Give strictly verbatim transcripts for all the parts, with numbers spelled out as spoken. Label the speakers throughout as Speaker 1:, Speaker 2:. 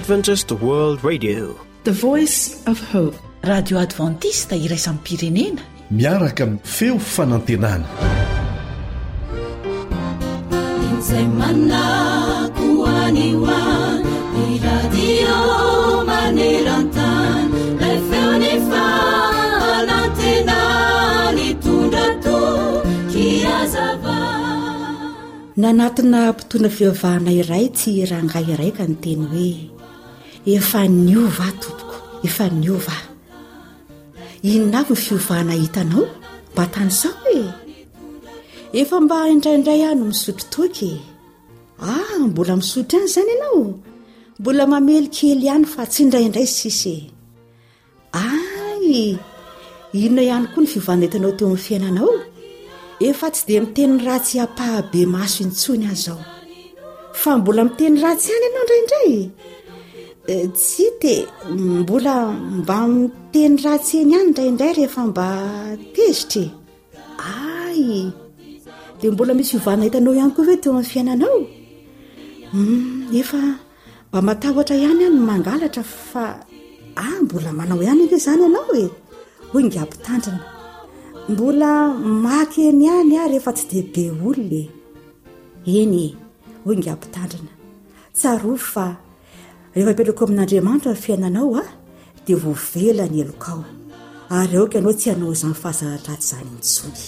Speaker 1: Adventist World Radio,
Speaker 2: the voice of hope.
Speaker 3: Radio Adventista iraisam pirenena
Speaker 4: miaraka amin'ny feo fanantenana.
Speaker 5: Nanatina mpitona fivavahana iray tsy rangahy iray ka ny teny hoe efa niova tompoko, efa niova. Inona avy ny fiovahana hitanao? Mba tany sao e? Efa mba indraindray ano misotro toky. Ah, mbola misotro ihany izany ianao? Mbola mamely kely ihany fa tsy indraindray sisy. Ay, inona ihany koa ny fiovahana hitanao teo amin'ny fiainanao? Efa tsy dia miteny ratsy ampahabe maso intsony azao, fa mbola miteny ratsy ihany ianao indraindray. E, tsy dia mbola mba miteny ratsy eny ihany indraindray rehefa mba tezitry. Ay, dia mbola misy fiovahana hitanao ihany koa ve teo amin'ny fiainanao? Hmm, efa mba matahotra ihany ihany mangalatra fa ah, mbola manao ihany ve izany ianao e? Hoy ngam-pitandrina. Mbola maky eny ihany ah rehefa tsy dia be olona. Eny e, hoy ngam-pitandrina. Tsarovy fa rehefa hipetraka amin'Andriamanitra ny fiainanao ah, dia voavela ny elokao. Ary aoka ianao tsy hanao izany fahazaratraty izany intsony.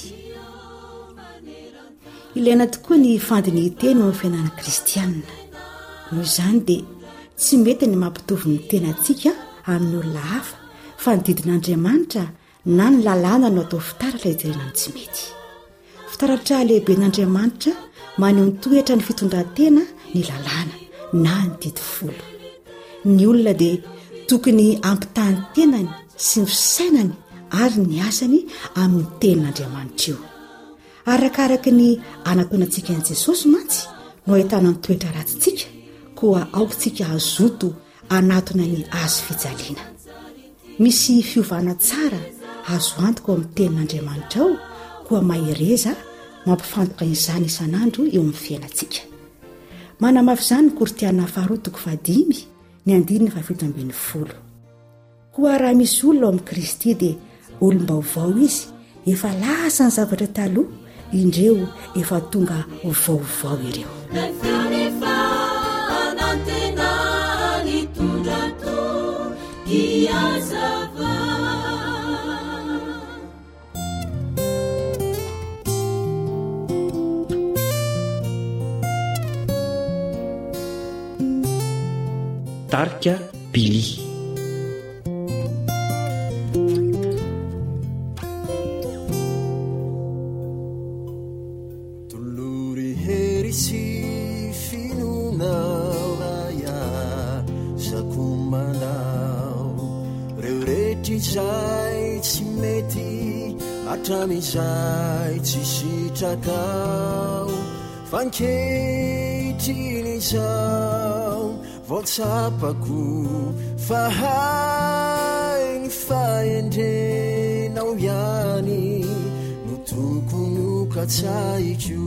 Speaker 5: Ilaina tokoa ny fandinihan-teny amin'ny fiainana kristianina. Noho izany dia tsy mety ny mampitovy ny tenantsika amin'ny olona hafa, fa ny didin'Andriamanitra na ny lalàna no atao fitaratra hijerena ny tsy mety. Fitaratra lehiben'Andriamanitra maneho ny toetra ny fitondran-tena ny lalàna na ny didy folo. Ny olona dia tokony ampitany tenany sy ny fisainany ary ny asany amin'ny tenin'Andriamanitra io. Arakaraka ny anataonantsika an'i Jesosy mantsy no ahitana ny toetra ratsintsika, koa aokontsika azoto anatona ny azo fijaliana. Misy fiovana tsara azo antoka ao amin'ny tenin'Andriamanitra ao, koa mahereza mampifantoka izany isan'andro eo amin'ny fiainantsika. Manamafy izany ny Korinthiana faharoa toko fahadimy ny andininy fahafito ambin'ny folo. Koa raha misy olona ao amin'ny Kristy dia olom-baovao izy, efa lasa ny zavatra taloha, indreo efa tonga vaovao ireo.
Speaker 1: Tarika Bily.
Speaker 6: Tolory hery sy finonao raya sakomanao reo retry izay tsy mety hatramizay tsy sitrakao fankehitriny izao voatsapako fahay ny fahendrenao ihany no tokony ho katsaiko.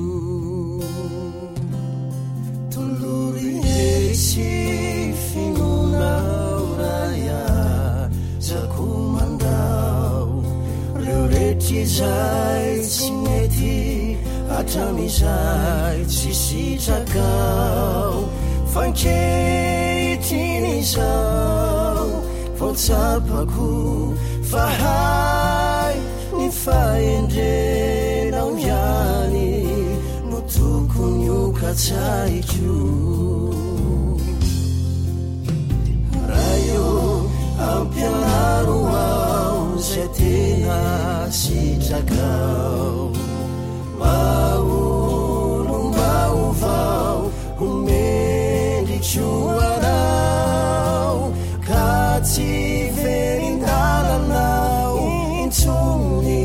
Speaker 6: Tolory hery sy finonao raya sakomandao reo retry izay tsy mety hatramizay tsy sitrakao fankehitriny izao voatsapako fahay ny fahendrenao ihany no tokony ho katsaiko. Raha io ampianaro ao izay tena sitrakao maolom-baovao homendritsoanao ka tsy verin-dalanao intsony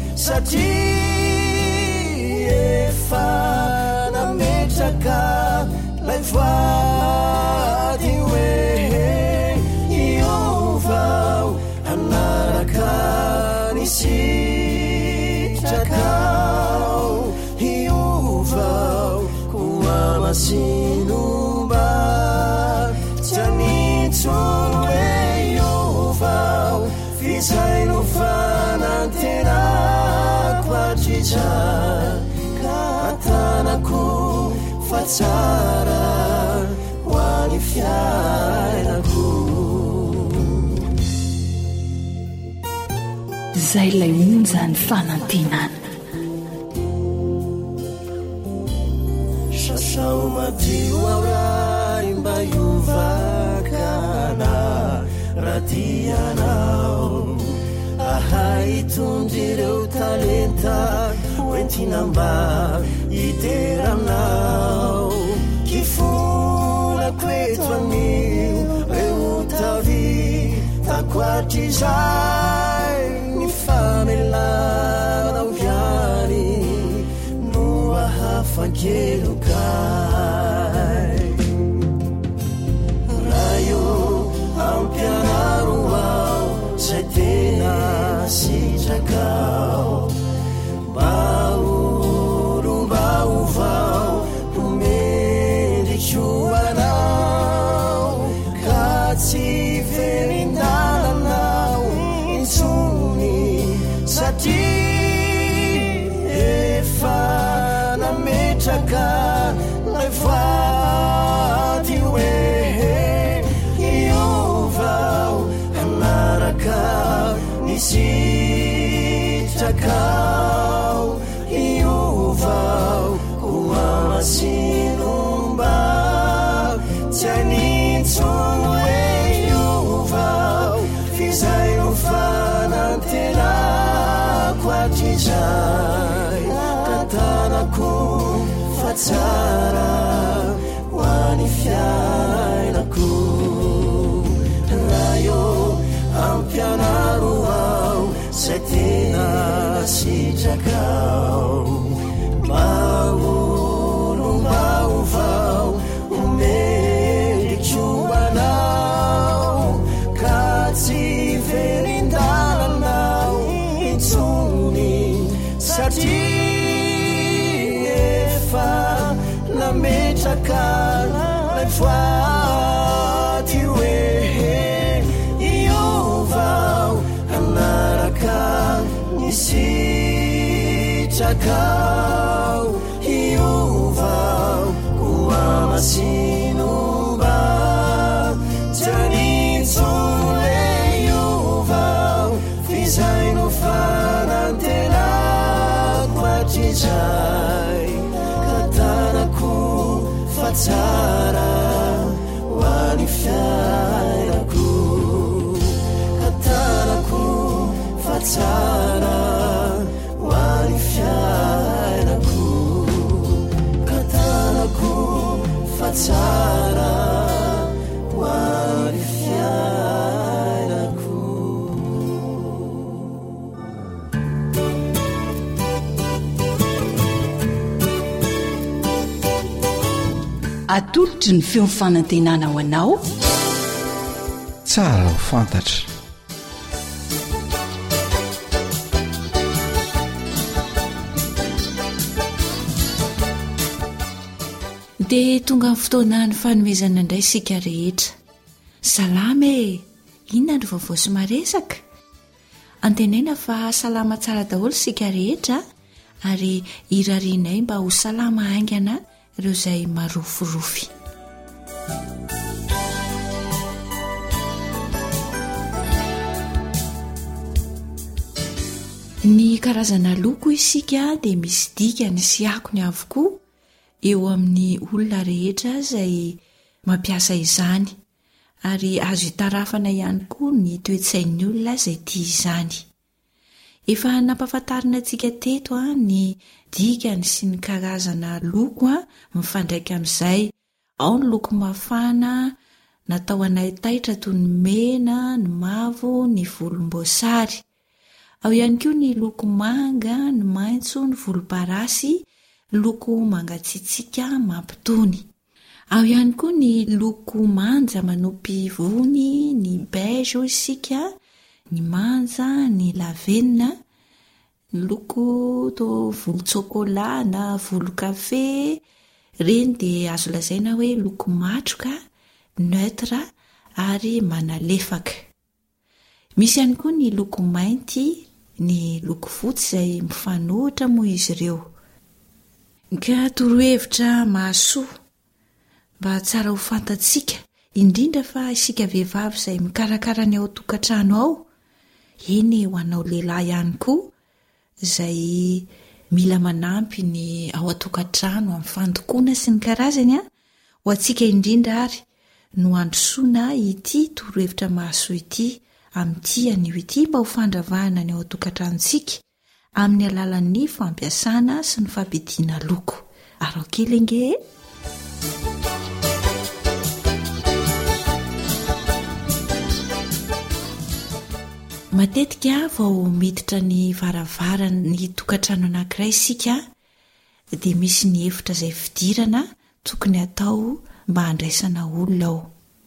Speaker 6: satria efa nametraka lay voady hoe iovao anaraka ny sitrakao iovao koa masinomba tiani quatritra katanako fa tsara ho any fiainako
Speaker 3: zay lay onjany fanantenana
Speaker 6: sasao madio aoray mba iovakana ratianao ahai tondryreo talenta hoentinamba iteranao kifolako eto anio reotavy takoatrizay ny famelanao iany no ahafankelokay raio ampianaro ao zay tena sitrakao baolombaovao homendrikoanao ka tsy verindalanao intsony satria efa nametraka lay voaty hoe iovao anaraka nisitrakao iovao ho amasinomba tsy anintsono hoe iovao fizay no fanantenako atrizay katanako fa tsara ho any fiainako raio ampianaro ao zay tena sitrakao baolombaovao homendrikoanao ka tsy verindalanao intsony satria efa nametraka lay voaty hoe iovao anaraka nisitrakao iovao ho amasinomba tsy anintsono le iovao fizay no fanantenako atrizay katanako fa tsara ho any fiainako katanako fa tsara ho any fiainako katanako fa tsara ho any fiainako
Speaker 3: atolotry ny feo fanantenana ho anao
Speaker 4: tsara ho fantatra
Speaker 3: dia tonga amin'ny fotoana ny fanomezana indray sika rehetra salama e inona ny vaovao sy maresaka antenaina fa salama tsara daholo sika rehetra ary irarianay mba ho salama aingana ireo izay maroforofy ny karazana loko isika dia misy dikany sy akony avokoa eo amin'ny olona rehetra izay mampiasa izany ary azo hitarafana ihany koa ny toetsain'ny olona izay tia izany efa nampahafantarina antsika teto a ny dikany sy ny karazana loko a mifandraika amin'izay ao ny loko mafana natao anay taitra toy ny mena ny mavo ny volomboasary ao ihany koa ny loko manga ny maitso ny volomparasy loko mangatsiatsiaka mampitony ao ihany koa ny loko manja manopy vony ny beige isika ny manja ny lavenina ny loko to volotsokola na volokafe reny dia azo lazaina hoe loko matroka neutre ary manalefaka misy ihany koa ny loko mainty ny loko fotsy izay mifanohitra moa izy ireo. Ka torohevitra mahasoa mba tsara ho fantatsika, indrindra fa isika vehivavy izay mikarakara ny ao an-tokantrano ao, eny ho anao lehilahy ihany koa izay mila manampy ny ao an-tokantrano amin'ny fandokoana sy ny karazany a, ho antsika indrindra ary no androsoana ity torohevitra mahasoa ity amin'ity anio ity mba ho fandravahana ny ao an-tokantranontsika amin'ny alalan'ny fampiasana sy ny fampidiana loko. Arao kely nge matetika vao miditra ny varavarana ny tokantrano anankiray isika dia misy ny hevitra izay fidirana tokony atao mba handraisana olona ao.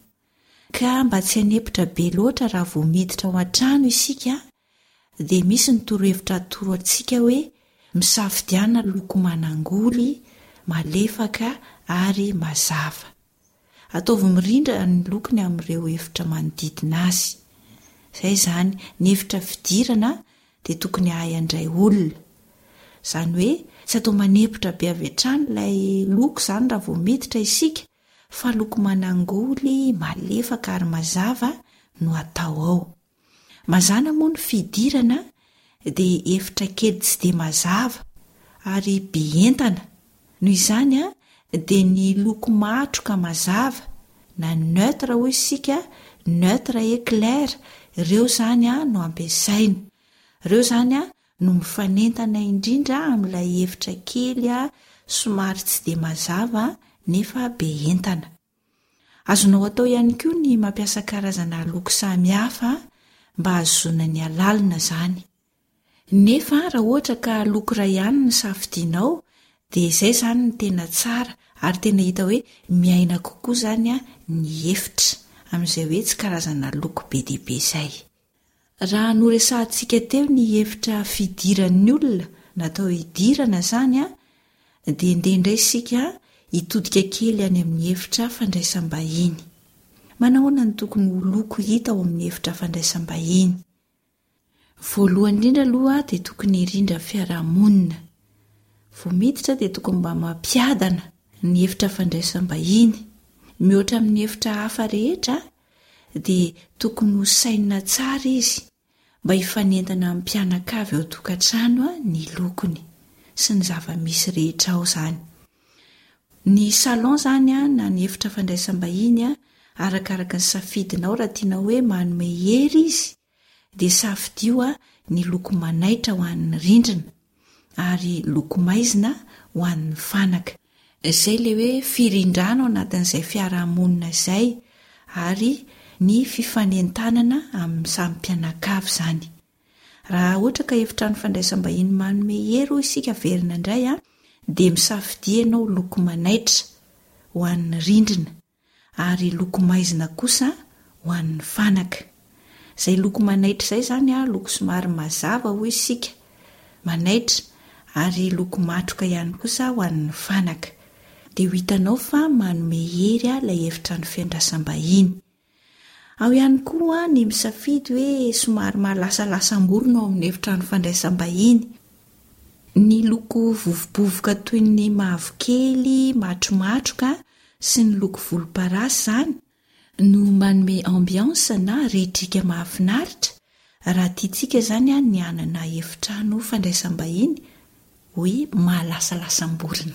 Speaker 3: Ka mba tsy hanepitra be loatra raha vao miditra ao an-trano isika dia misy ny torohevitra atoro antsika hoe misafidiana loko manangoly, malefaka ary mazava. Ataovy mirindra ny lokony amin'ireo hevitra manodidina azy. Izay izany, ny hevitra fidirana dia tokony ahay andray olona. Izany hoe tsy atao manepitra be avy hatrany ilay loko izany raha vao miditra isika, fa loko manangoly, malefaka ary mazava no atao ao. Mazana moa ny fidirana dia hevitra kely tsy dia mazava ary be entana. Noho izany a dia ny loko matroka mazava na neutre hoy isika, neutre éclair, ireo zany a no ampiasaina. Ireo zany a no mifanentana indrindra amin'ilay hevitra kely a somary tsy dia mazava nefa be entana. Azonao atao ihany koa ny mampiasa karazana loko samihafa mba hahazoana ny alalina zany. Nefa raha ohatra ka loko iray ihany ny safidianao dia izay zany ny tena tsara ary tena hita hoe miaina kokoa zany a ny hevitra amin'izay hoe tsy karazana loko be dia be izay. Raha noresahantsika teo ny hevitra fidiran'ny olona natao hidirana zany a dia indendray isika hitodika kely any amin'ny hevitra fandraisam-bahiny. Manahoana ny tokony ho loko hita ao amin'ny hevitra fandraisam-bahiny? Voalohany indrindra aloha dia tokony hirindra fiarahamonina. Vao miditra dia tokony mba mampiadana ny hevitra fandraisam-bahiny. Mihoatra amin'ny hevitra hafa rehetra dia tokony ho saina tsara izy mba hifanentana amin'ny mpianakavy ao tokantrano ny lokony sy ny zava-misy rehetra ao zany. Ny salon zany a na ny hevitra fandraisam-bahiny a arakaraka ny safidinao raha tianao hoe manome hery izy dia safidio a ny loko manaitra ho an'ny rindrina ary loko maizina ho an'ny fanaka. Izay le hoe firindrana ao anatin'izay fiarahamonina izay ary ny fifanentanana amin'ny samy mpianakavy zany. Raha ohatra ka hevitra ny fandraisam-bahiny manome hery isika verina indray a dia misafidia ianao loko manaitra ho an'ny rindrina ary loko maizina kosa ho an'ny fanaka. Izay loko manaitra izay zany a loko somary mazava hoy isika, manaitra, ary loko matroka ihany kosa ho an'ny fanaka. Dia ho hitanao fa manome hery ilay hevitra ny fiandrasam-bahiny. Ao ihany koa ny misafidy hoe somary mahalasalasam-borona ao amin'ny hevitra ny fandraisam-bahiny. Ny loko vovobovoka toy ny mavokely, matromatroka sy ny loko volomparasy zany no manome ambiance na ritrika mahafinaritra raha tiantsika zany a ny anana efitrano fandraisam-bahiny hoe mahalasalasam-borona.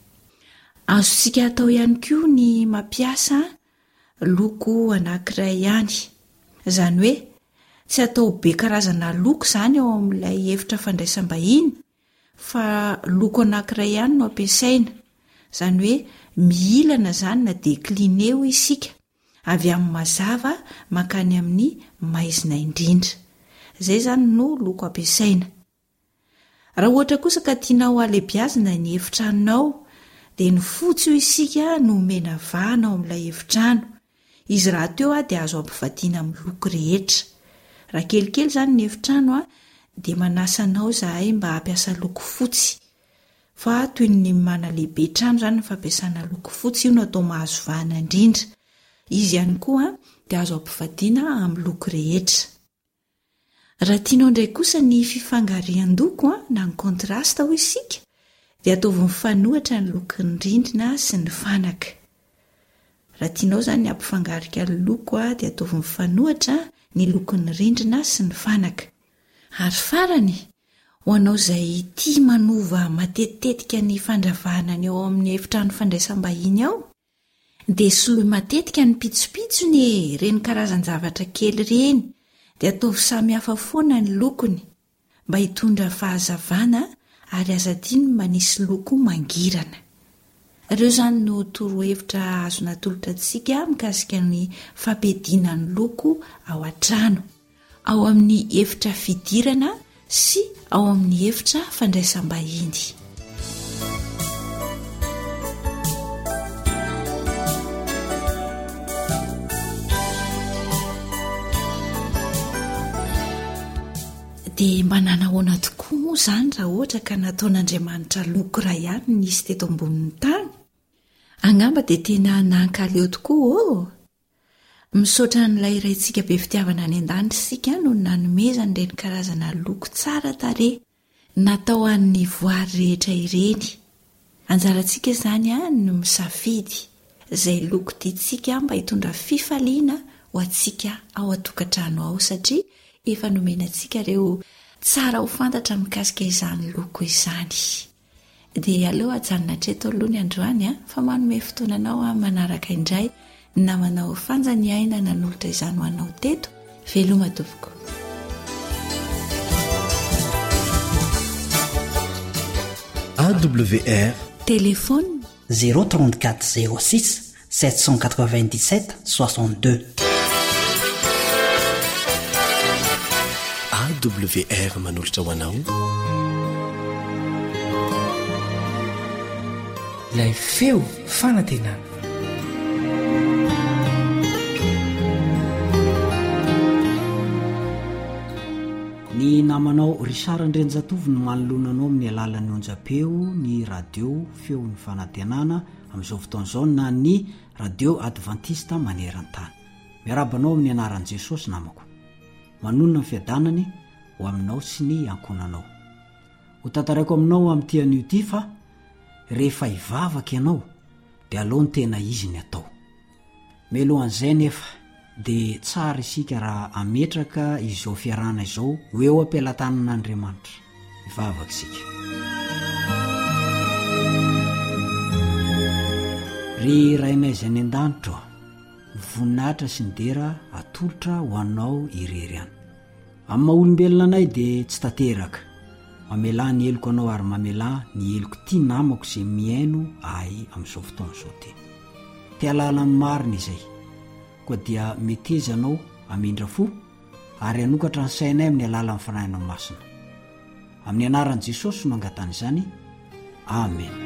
Speaker 3: Azontsika atao ihany koa ny mampiasa loko anankiray ihany. Izany hoe tsy atao be karazana loko zany ao amin'ilay hevitra fandraisam-bahiny fa loko anankiray ihany no ampiasaina. Izany hoe miilana zany na décliné ho isika avy amin'ny mazava makany amin'ny maizina indrindra. Izay zany no loko ampiasaina. Raha ohatra kosa ka tianao alebiazina ny hefitranonao dia ny fotsy ho isika no omena vahana ao amin'ilay hefitrano. Izy raha teo a dia azo ampivadiana amin'ny loko rehetra. Raha kelikely zany ny hefitrano a dia manasanao zahay mba hampiasa loko fotsy. Fa toy ny manalehibe trano zany ny fampiasana loko fotsy, io no atao mahazo vahana indrindra. Izy ihany koa dia azo ampivadiana amin'ny loko rehetra. raha tianao indray kosa ny fifangarian-doko a na ny kontrasta ho isika dia ataovy mifanohitra ny lokon'ny rindrina sy ny fanaka. Raha tianao izany ny ampifangarika ny loko a dia ataovy mifanohitra ny lokon'ny rindrina sy ny fanaka. Ary farany ho anao izay tia manova matetitetika ny fandravahana ny ao amin'ny efitrano fandraisam-bahiny ao dia soloy matetika ny pitsopitsony e, reny karazan-javatra kely reny dia ataovy samy hafa foana ny lokony mba hitondra fahazavana ary azadiny manisy loko mangirana. Ireo izany no torohevitra azo natolotra antsika mikasika ny fampediana ny loko ao an-trano, ao amin'ny efitra fidirana sy ao amin'ny efitra fandraisam-bahiny. Dia manana ahoana tokoa moa izany raha ohatra ka nataon'Andriamanitra loko iray ihany nisy teto ambonin'ny tany? Angamba dia tena nankaleo tokoa ô! Misaotra n'ilay raintsika be fitiavana any an-danitra isika no nanomezany ireny karazana loko tsara tarehy natao an'ny voary rehetra ireny. Anjarantsika izany a no misafidy izay loko tiantsika mba hitondra fifaliana ho antsika ao an-tokantrano ao satria efa nomenantsika ireo tsara ho fantatra mikasika izany loko izany. Dia aleo ajanona hatreto aloha ny androany a fa manome fotoananao a manaraka indray na manao fanjaniaina nanolotra izany ho anao teto. Veloma tompoko.
Speaker 4: A W R
Speaker 3: Téléphone
Speaker 7: zéro trente-quatre zéro six sept cent quatre-vingt-dix-sept soixante-deux.
Speaker 4: A W R manolotra ho anao
Speaker 8: ilay feo fanantenana.
Speaker 9: Ny namanao Richard Andrenjatovo no manolonanao amin'ny alalan'ny onjapeo ny radio feo ny fanantenana amin'izao fotoana izao na ny radio adventista maneran-tany. Miarabanao amin'ny anaran'i Jesosy namako. Manonona ny fiadanany ho aminao sy ny ankonanao. Ho tantaraiko aminao amin'ity anio ity fa rehefa hivavaka ianao dia aleo ny tena izy ny atao. Melohan'izay nefa dia tsara isika raha ametraka izao fiarana izao ho eo am-pelatanan'Andriamanitra. Hivavaka isika. Ry rainay izay any an-danitra voninahitra sy ny dera atolotra ho anao irery any. Amin'ny maha-olombelona anay dia tsy tanteraka. Mamelà ny eloko anao ary mamelà ny eloko tia namako izay miaino ahy amin'izao fotoana izao ty. Te alala ny marina izay. Koa dia meteza anao amindra fo ary anokatra ny sainay amin'ny alalan'ny fanahinao masina. Amin'ny anaran'i Jesosy no angatana izany. Amen.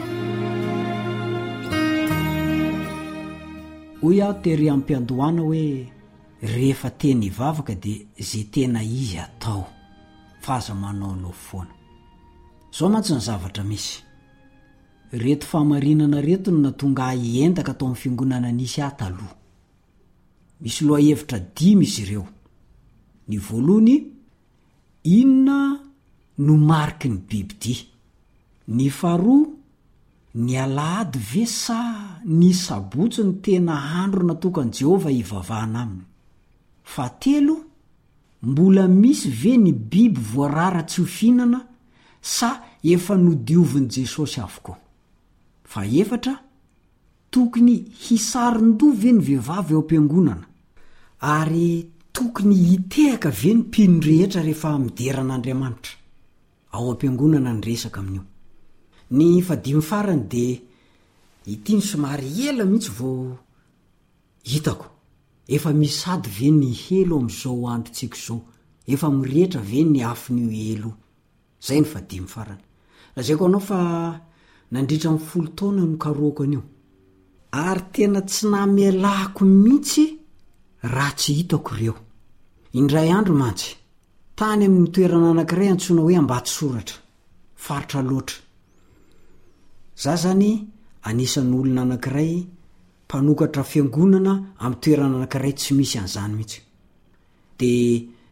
Speaker 9: Hoy aho tery am-piandohana hoe rehefa tena hivavaka dia izay tena izy atao fa aza manao no foana. Zao mantsy ny zavatra misy. Reto famarinana reto no natonga hientaka atao amin'ny fiangonana nisy ahy taloha. Misy loha hevitra dimy izy ireo. Ny voalohany, inona no mariky ny bibidia? Ny faharoa, ny alahady ve sa ny sabotsy ny tena andro natokany Jehova hivavahana aminy? Fahatelo, mbola misy ve ny biby voarara tsy ho fihinana sa efa nodiovin'i Jesosy avokoa? Fahaefatra, tokony hisarin-doha ve ny vehivavy eo am-piangonana ary tokony hitehaka ve ny mpino rehetra rehefa mideran'Andriamanitra? Ao am-piangonana ny resaka amin'io. Ny fadimy farany dia ity ny somary ela mihitsy vao hitako. Efa misady ve ny helo amin'izao androntsika izao? Efa mirehetra ve ny afin'io elo? Zay ny fadimy farany. Lazaiko anao fa nandritra amin'ny folo taona no karoako an'io. Ary tena tsy namelako mihitsy raha tsy hitako ireo. Indray andro mantsy, tany amin'ny toerana anankiray antsoina hoe Ambatsoratra, faritra loatra. Za zany anisan'ny olona anankiray mpanokatra fiangonana amin'ny toerana anankiray tsy misy an'izany mihitsy. Dia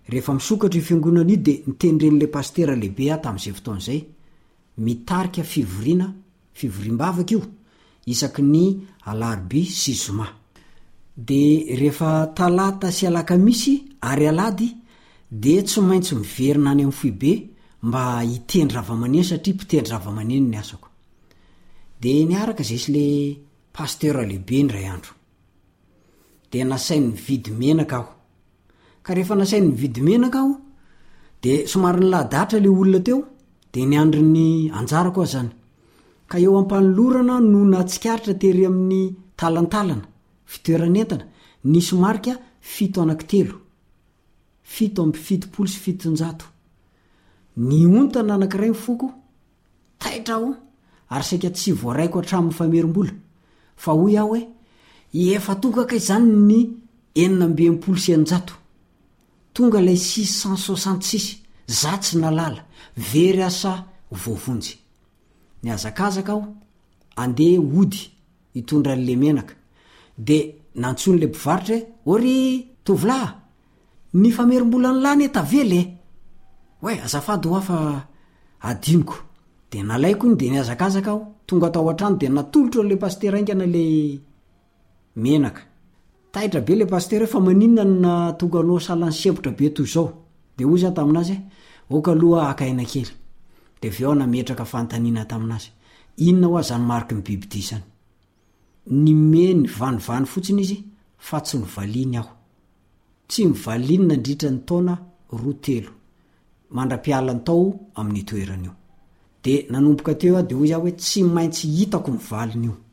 Speaker 9: rehefa misokatra io fiangonana io de nitendren'le pastera lehibe a tamin'izay fotoan'izay mitarika fivoriana fivoriam-bavaka io isaky ny alarby sy zoma de rehefa talata sy alakamisy ary alady de tsy maintsy miverina any amin'ny foibe mba hitendry zava-maneno satria mpitendry zava-maneno ny asako de niaraka zay sy le pastera lehibe ny ray andro de nasainy mividy menaka aho ka rehefa nasainy mividy menaka aho de somary nylahadatra le olona teo de niandry ny anjarako aho zany ka eo ampanolorana no natsikaritra tery amin'ny talantalana fitoeranentana nisy marika fito anankitelo fito amby fitopolo sy fitonjato ny ontana anankiray mifoko taitra aho ary saika tsy voaraiko hatramin'ny famerim-bola fa hoy aho hoe efa tokaka izany ny enina amby enimpolo sy eninjato tonga ilay six cent soixante-six zatsy nalala very asa voavonjy ny azakazaka aho andeha ody hitondra n'le menaka de nantsony le mpivaritra ory tovolahy ny famerim-bola ny lany etavely e hoe azafady ho afa adiniko de nalaiko iny de ny azakazaka aho tonga atao an-trano de natolotra le pastera ingana le menaka taitra be le pastera fa maninona na tonga anao salany sempotra be toy zao de hoy za taminazy oka aloha akaina kely de aveo nametraka fantanina taminazy inona ho azany mariky ny bibidisany ny meny vanivany fotsiny izy fa tsy mivaliany aho tsy mivaliny nandritra ny taona roa telo mandra-pialany tao amin'ny toerana io de nanomboka teo de hoy za hoe tsy maintsy hitako mivaliny io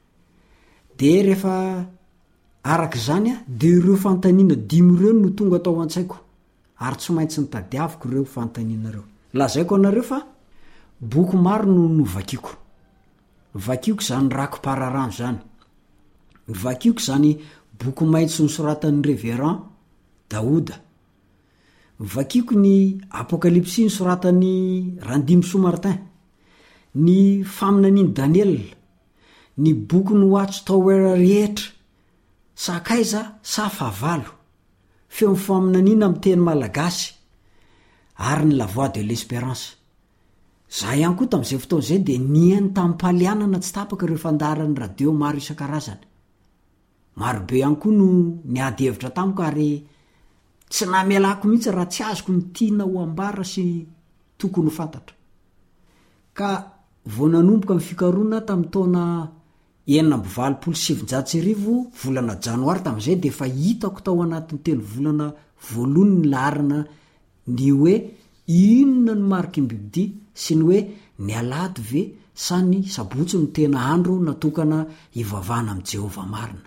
Speaker 9: de rehefa arak' zany a de ireo fantanina dimy ireo no tonga tao an-tsaiko ary tsy maintsy nitadiaviko ireo fantaninareo lazaiko anareo fa boky maro no novakiko vakioko zany rako-pararano zany vakioko zany boky maitso nysoratan'ny révérend daoda vakioko ny apokalypsy nysoratan'ny randimy somartin ny faminaniny daniel ny boky ny watch tower rehetra sakaiza sa favalo feo mifaminanina amin'ny teny malagasy ary ny la voix de l'espérance za ihany koa tamin'izay fotoan'izay de niany tamin'ny mpalianana tsy tapaka ireo fandarany radio maro isan-karazany marobe ihany koa no niady hevitra tamiko ary tsy namelako mihitsy raha tsy azoko nitiana ho ambara sy tokony ho fantatra ka vo nanomboka amin'ny fikaroana tamin'ny taona enina amby valopolo sivinjato sy arivo volana janoary tamin'izay de efa hitako tao anatin'ny telo volana voalohany ny laharana ny hoe inona ny mariky ny bibidi sy ny hoe ny alady ve sa ny sabotsy ny tena andro natokana hivavahana amin'i Jehova marina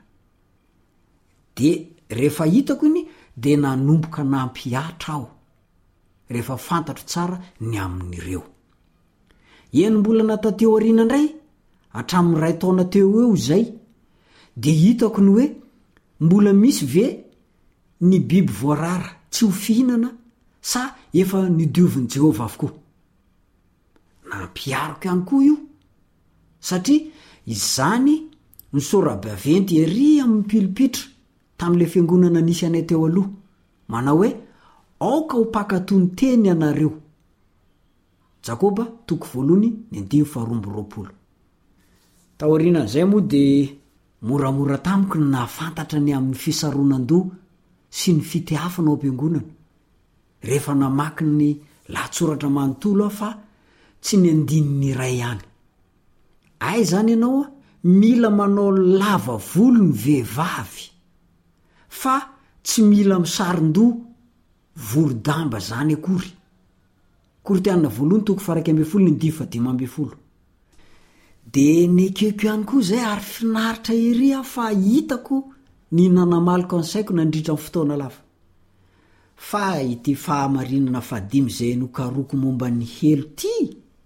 Speaker 9: de rehefa hitako iny de nanomboka nampiatra aho rehefa fantatro tsara ny amin'ireo eny mbola natateo ariana indray hatramin'ny ray taona teo eo zay de hitako ny hoe mbola misy ve ny biby voarara tsy ho fihinana sa efa nidiovin'i Jehova avokoa nampiariko ihany koa io satria izany ny sorabaventy ery amin'ny pilipitra tamin'le fiangonana nisy anay teo aloha manao hoe aoka ho pakatony teny anareo Jakoba toko voalohany ny andimy faharomby roapolo taorianan'izay moa de moramora tamiko ny nahafantatra ny amin'ny fisaronan-doha sy ny fitiafana ao am-piangonana rehefa namaky ny lahatsoratra manontolo aho fa tsy ny andininy iray ihany ay zany ianao a mila manao lava volo ny vehivavy fa tsy mila misaron-doha volo-damba zany akory koritianina voalohany toko faraiky amby folo ny difa dimy amby folo de nekeko ihany koa zay ary finaritra ery aho fa hitako ny nanamalika ansaiko nandritra amin'ny fotoana lava fa ity fahamarinana fadimy zay nokaroko momba ny helo ty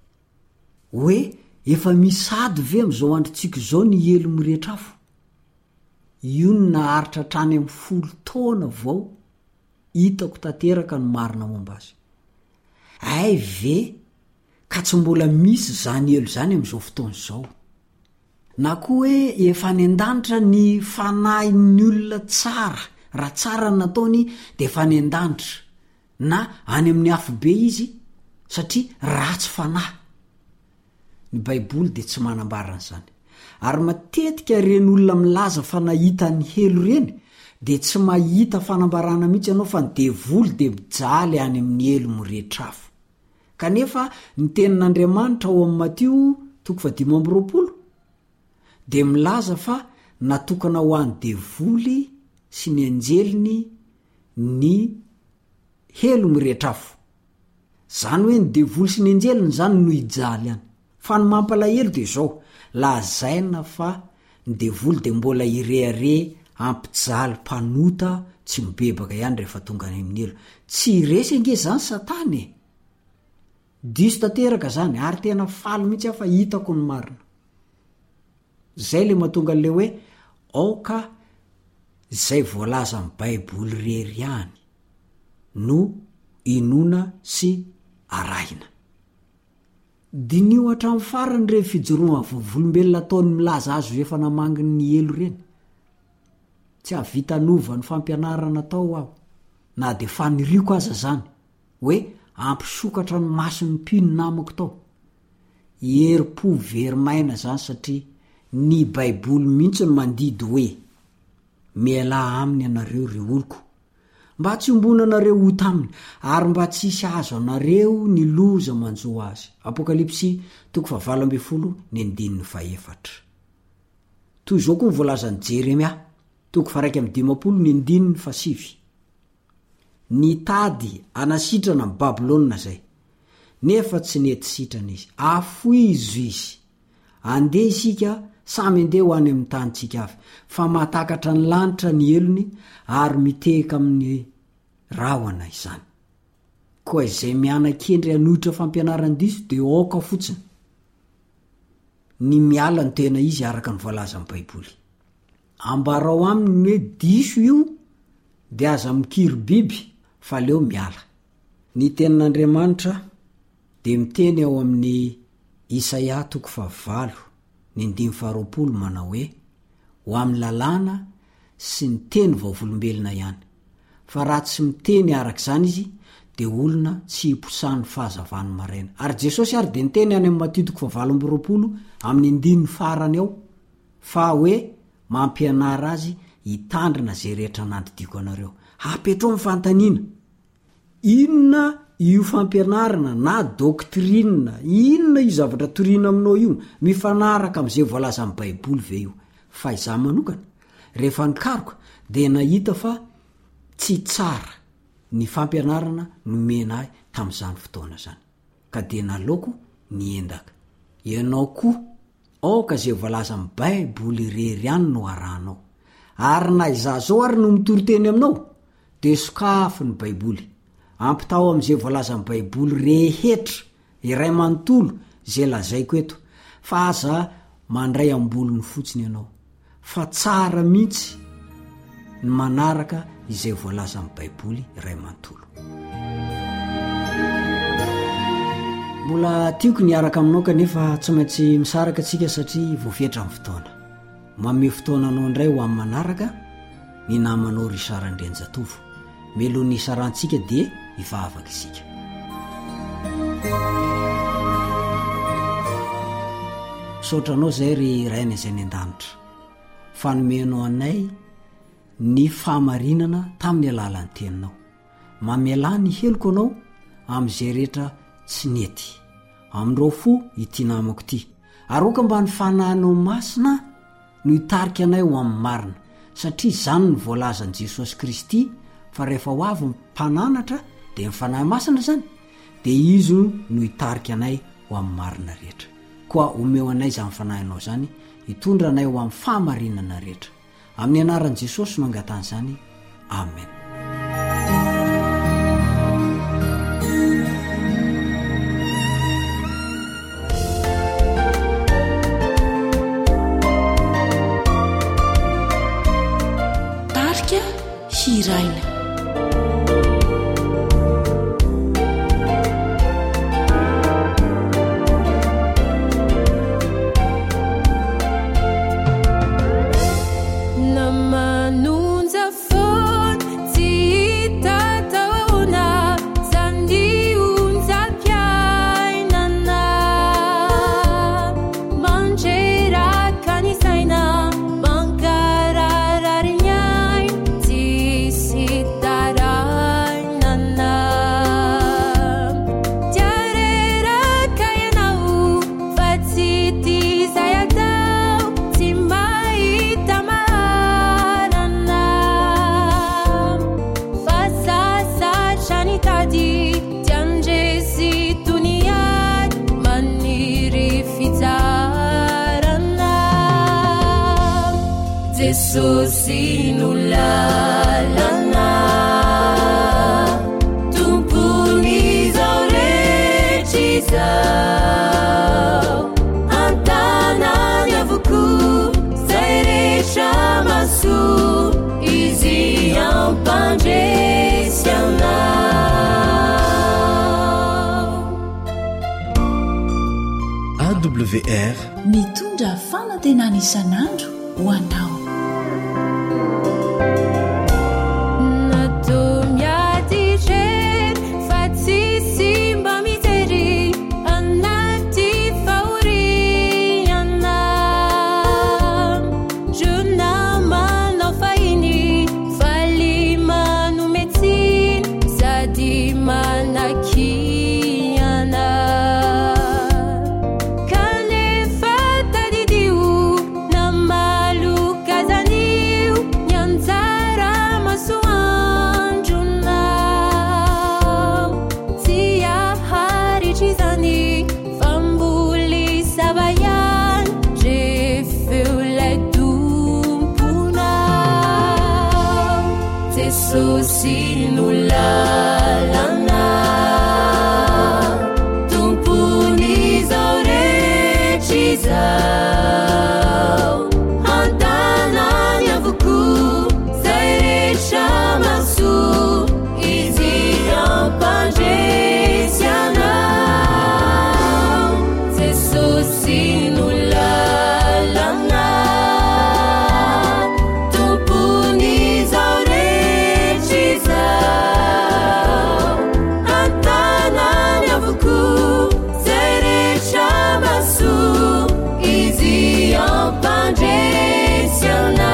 Speaker 9: hoe efa misady ve am'izao androtsika zao ny elo mirehetra afo io ny naharitra trany amin'ny folo taona vao hitako tanteraka ny marina momba azy ay ve ka tsy mbola misy zany elo zany am'izao fotoana zao na koa hoe efa ny an-danitra ny fanahy ny olona tsara raha tsara nataony de efa ny an-danitra na any amin'ny hafobe izy satria ratsy fanahy ny baiboly de tsy manambarana zany ary matetika reny olona milaza fa nahita ny helo reny de tsy mahita fanambarana mihitsy ianao fa ny devoly de mijaly any amin'ny elo miretrafo kanefa ny tenin'Andriamanitra ao amin'ny Matio toko fadimy amby roapolo de milaza fa natokana ho an'ny devoly sy ny anjeliny ny helo miretrafo zany hoe ny devoly sy ny anjeliny zany no hijaly any fa ny mampalahelo de zao lazaina fa ny devoly de mbola irehare ampijaly mpanota tsy mibebaka ihany rehefa tonga any amin'ny elo tsy resy ange zany satany diso tanteraka zany ary tena faly mihitsy afa hitako ny marina zay le mahatonga le hoe aoka zay voalaza amin'ny baiboly rery any no inona sy arahina dinio hatramin'ny farany re fijoroa volombelona ataony milaza azo rehefa namanginy ny elo reny tsy havitanova ny fampianarana tao aho na de faniriako aza zany hoe ampisokatra ny masiny mpino namako tao eri-po verimaina zany satria ny baiboly mihitsy ny mandidy hoe miala aminy anareo ry oloko mba tsy ombona anareo ho taminy ary mba tsy hisy azo anareo ny loza manjo azy apokalipsy toko fahavalo amby folo ny andininy faefatra toy izao koa nyvoalazan'ny Jeremia toko faraiky amby dimapolo ny andininy fasivy ny tady anasitrana amin'ny Babilôna zay nefa tsy nety sitrana izy afoizo izy andeha isika samy andeha ho any amin'ny tanyntsika avy fa mahatakatra ny lanitra ny elony ary miteka amin'ny rahoana izany koa izay miana-kendry anohitra fampianarany diso de aoka fotsiny ny miala ny tena izy araka ny voalaza amin'ny baiboly ambarao aminy hoe diso io de aza mikiry biby fa leo miala ny tenin'Andriamanitra de miteny ao amin'ny Isaia toko fahavalo ny ndimy faharoapolo manao hoe ho amin'ny lalàna sy ny teny vaovolombelona ihany fa raha tsy miteny arak'izany izy de olona tsy hiposany fahazavany maraina ary Jesosy ary de niteny any amin'ny Matio toko fahavalo amby roapolo amin'ny andininy farany ao fa hoe mampianara azy hitandrina zay rehetra nandidiko anareo hapetrao amin'ny fantaniana inona io fampianarana na doktrina inona io zavatra torina aminao io mifanaraka am'izay voalaza amin'ny baiboly ve io fa izaho manokana rehefa nikaroka de nahita fa tsy tsara ny fampianarana nomena ahy tamin'izany fotoana zany ka de nalaoko ny endaka ianao koa aoka zay voalaza amin'ny baiboly rery any no aranao ary na izaho zao ary no mitory-teny aminao de sokafo ny baiboly ampitao am'izay voalaza amin'ny baiboly rehetra iray manontolo zay lazaiko eto fa aza mandray ambolony fotsiny ianao fa tsara mihitsy ny manaraka izay voalaza amin'ny baiboly iray manontolo mbola tiako ny araka aminao kanefa tsy maintsy misaraka atsika satria voafetra amin'ny fotoana mame fotoananao indray ho amin'ny manaraka ny namanao ry sarandrenjatovo melohany isarantsika de ivavaka isika sotranao zay ry raina izay ny an-danitra fanomenao anay ny fahamarinana tamin'ny alalan'ny teninao mamela ny heloko anao am'izay rehetra tsy nety amindreo fo ity namako ity ary oka mba ny fanahinao masina no hitarika anay ho amin'ny marina satria zany ny voalazan'i Jesosy Kristy fa rehefa ho avy mpananatra de mifanahy masina zany de izy no hitarika anay ho amin'ny marina rehetra koa omeo anay zany fanahinao zany hitondra anay ho amin'ny fahamarinana rehetra amin'ny anaran'i Jesosy no angatany zany amen
Speaker 3: tarika hiraina
Speaker 10: Namanunza fort, ti tataona
Speaker 6: jesosy no lalana tompony zao rehetra izao antanany avoko zay rehetra maso izy ampandresy anao.
Speaker 4: A W R
Speaker 3: mitondra fanantenana isan'andro ho anao.
Speaker 6: jesosy no lalana tompony zao rehetra izao antanany avoko zay rehetra maso izy ampandresy anao. Jesosy no lalana tompony zao rehetra izao antanany avoko zay rehetra maso izy ampandresy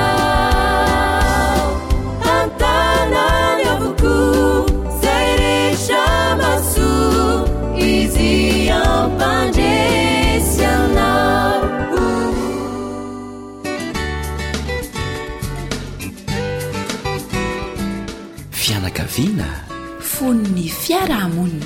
Speaker 6: anao. Antanany avoko zay rehetra maso izy ampandresy anao.
Speaker 1: Fianakaviana
Speaker 3: fon'ny fiarahamonina.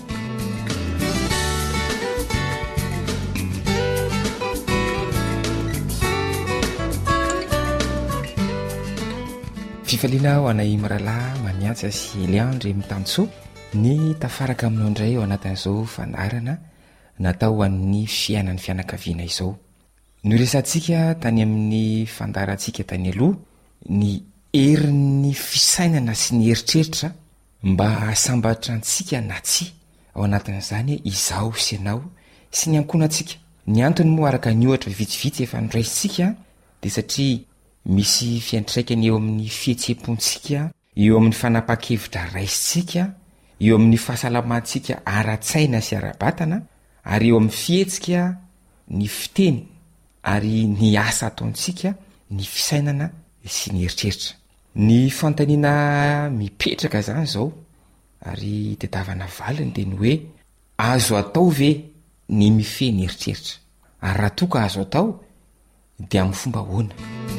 Speaker 8: fifaliana ho anay miralahy maniatsa sy Leandre mitansoa ny tafaraka aminao indray ao anatin'izao fandarana natao an'ny fiainan'ny fianakaviana izao. Noresantsika tany amin'ny fandarantsika tany aloha ny herin'ny fisainana sy ny heritreritra mba hasambatra antsika na tsy ao anatin'izany izao sy ianao sy ny ankonantsika. Ny antony moa araka ny ohatra vitsivitsy efa ndraisitsika dia satria misy fiantraikany eo amin'ny fihetsepontsika, eo amin'ny fanapa-kevitra raisitsika, eo amin'ny fahasalamantsika ara-tsaina sy ara-batana, ary eo amin'ny fihetsika ny fiteny ary ny asa ataontsika ny fisainana sy ny heritreritra. Ny fantaniana mipetraka zany zao ary tedavana valiny dia ny hoe azo atao ve ny mifeny heritreritra, ary raha toa ka azo atao dia amin'ny fomba hoana.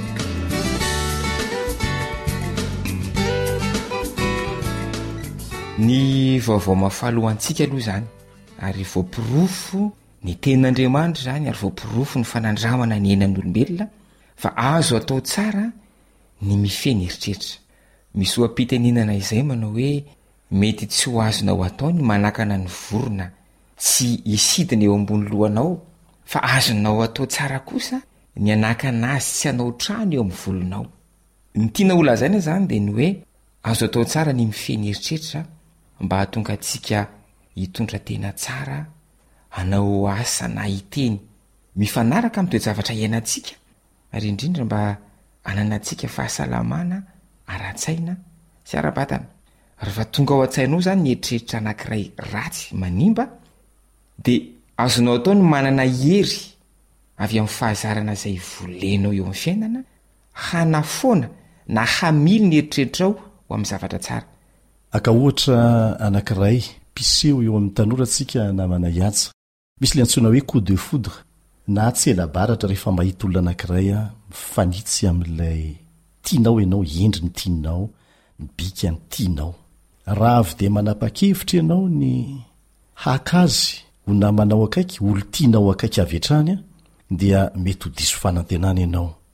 Speaker 8: Ny vaovao mafalo antsika aloha zany ary voapirofo ny tenin'Andriamanitra zany ary voapirofo ny fanandramana ny ainan'olombelona fa azo atao tsara ny mifeny heritreritra. Misy oam-pitenenana izay manao hoe mety tsy ho azonao atao ny manakana ny vorona tsy hisidina eo ambony lohanao, fa azonao atao tsara kosa ny anakana azy tsy hanao trano eo amin'ny volonao. Ny tiana ho lazaina zany dia ny hoe azo atao tsara ny mifeny heritreritra mba hahatonga antsika hitondra tena tsara, hanao asa na hiteny mifanaraka amin'ny toe-javatra iainantsika, ary indrindra mba hananantsika fahasalamana ara-tsaina sy ara-batana. Rehefa tonga ao an-tsainao zany ny heritreritra anankiray ratsy manimba dia azonao atao ny manana hery avy amin'ny fahazarana izay volenao eo amin'ny fiainana hanafoana na hamily ny heritreritrao ho amin'ny zavatra tsara.
Speaker 10: Aka ohatra anankiray mpiseho eo amin'ny tanorantsika namana iatsa, misy le antsoina hoe coup de foudre na tsela-baratra rehefa mahita olona anankiray mifanitsy amin'ilay tianao ianao, endriny tianao, ny bika ny tianao. Raha avy dia manapa-kevitra ianao ny hakazy ho namanao akaiky, olo tianao akaiky avy hatrany dia mety ho diso fanantenana ianao.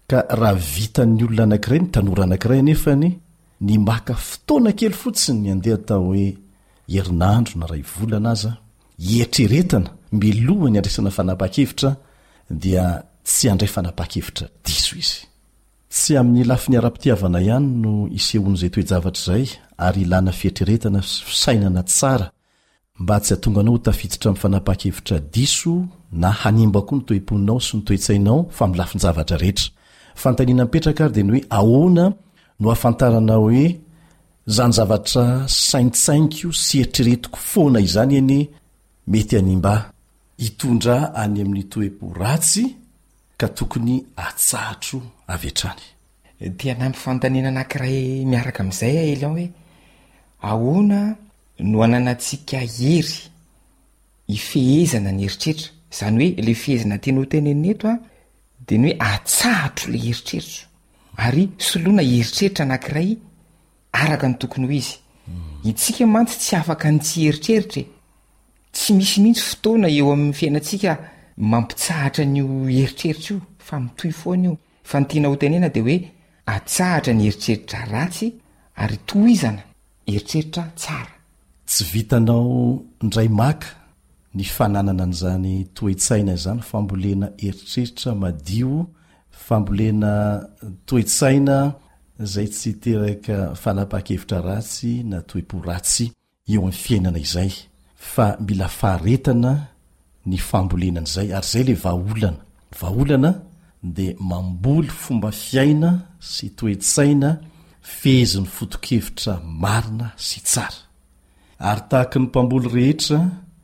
Speaker 10: ka raha vitan'ny olona anankiray ny tanora anankiray nefany ny maka fotoana kely fotsiny ny andeha atao hoe herinandro na ray volana aza hietreretana milohany andraisana fanapa-kevitra dia tsy andray fanapa-kevitra diso izy. Tsy amin'ny lafiny ara-pitiavana ihany no isehon'izay toe-javatra izay ary ilana fietreretana fisainana tsara mba tsy hatonga anao ho tafiditra amin'ny fanapa-kevitra diso na hanimba koa ny toe-ponao sy ny toe-tsainao fa amin'ny lafiny zavatra rehetra. Fantaniana mipetraka ary dia ny hoe ahoana no hafantarana hoe zany zavatra saintsainko sy eritreretiko foana izany eny mety hanimba hitondra any amin'ny toe-po ratsy ka tokony atsahatra avy hatrany.
Speaker 8: Dia nampy fanontaniana anankiray miaraka amin'izay ely ao hoe ahoana no ananantsika hery ifehezana ny heritreritra, izany hoe le fehezana tiana ho tenenina eto a dia ny hoe atsahatra le heritreritra ary soloana heritreritra anankiray araka ny tokony ho izy. Itsika mantsy tsy afaka ny tsy heritreritra, tsy misy mihitsy fotoana eo amin'ny fiainantsika mampitsahatra n'io heritreritra io fa mitoy foana io. Fa ny tiana ho tenena dia hoe atsahatra ny heritreritra ratsy ary tohizana heritreritra tsara.
Speaker 10: Tsy vitanao ndray maka ny fananana an'izany toe-tsaina izany, fambolena heritreritra madio, fambolena toe-tsaina izay tsy teraka fanapa-kevitra ratsy na toe-po ratsy eo amin'ny fiainana izay, fa mila faharetana ny fambolenan'izay ary izay le vahaolana. Vahaolana dia mamboly fomba fiaina sy toe-tsaina fehezin'ny foto-kevitra marina sy tsara. Ary tahaka ny mpamboly rehetra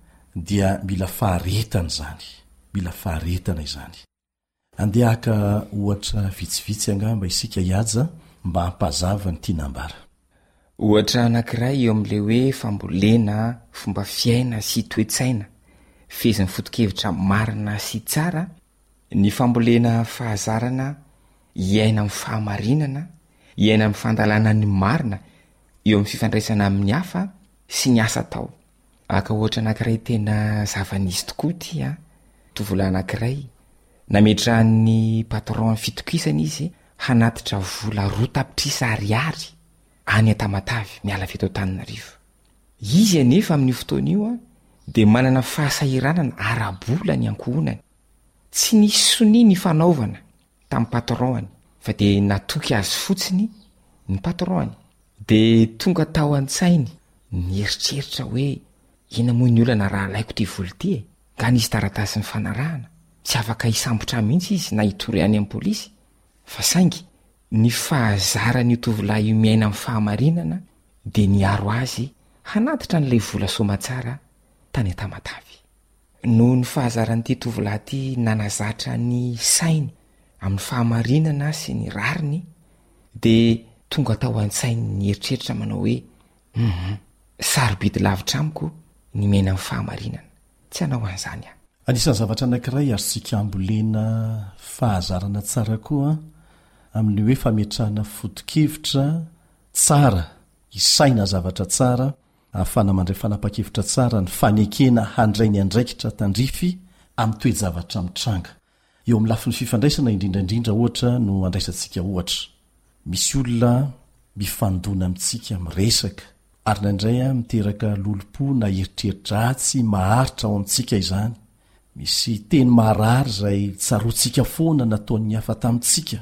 Speaker 10: dia mila faharetana izany, mila faharetana izany. Andehaka ohatra vitsivitsy angamba isika hiaja mba hampazava ny tianambara.
Speaker 8: Ohatra anankiray eo amin'ile hoe fambolena fomba fiaina sy toe-tsaina fehezin'ny foto-kevitra marina sy tsara, ny fambolena fahazarana hiaina amin'ny fahamarinana, hiaina amin'ny fandalana ny marina eo amin'ny fifandraisana amin'ny hafa sy ny asa tao. Aka ohatra anankiray tena zava-nisy tokoa ty a, tovolahy anankiray nametrahan'ny patron fitokisana izy hanatitra vola roa tapitrisa ariary any Tamatavy miala avy eto Antananarivo. Izy anefa amin'ny fotoana io a dia manana fahasahiranana ara-bola ny ankohonany. Tsy nisy soni ny fanaovana tamin'ny patron fa dia natoky azy fotsiny ny patron dia tonga tao an-tsainy ny heritreritra hoe ina moa ny olana raha alaiko ty voly ty e, nga nisy taratasy ny fanarahana, tsy afaka hisambotra mihitsy izy na hitory any amin'ny polisy. Fa saingy ny fahazarany tovolahy miaina amin'ny fahamarinana dia niaro azy hanatitra n'ilay vola somatsara tany Tamatavy. Noho ny fahazaran'ity tovolahy ty nanazatra ny sainy amin'ny fahamarinana sy ny rariny dia tonga tao an-tsainy ny heritreritra manao hoe mm sarobidy lavitra amiko ny miaina amin'ny fahamarinana, tsy hanao an'izany aho.
Speaker 10: Anisan'ny zavatra anankiray azotsika ambolena fahazarana tsara koa amin'ny hoe fametrahana foto-kevitra tsara, isaina zavatra tsara, ahafana mandray fanapa-kevitra tsara, ny fanekena handray ny andraikitra tandrify amin'ny toe-javatra mitranga. Eo amin'ny lafiny fifandraisana indrindraindrindra ohatra no andraisantsika ohatra. Misy olona mifandona amintsika miresaka ary nandray a miteraka lolopo na heritreritra ratsy maharitra ao amintsika izany. Misy teny marary izay tsaroantsika foana nataon'ny hafa tamintsika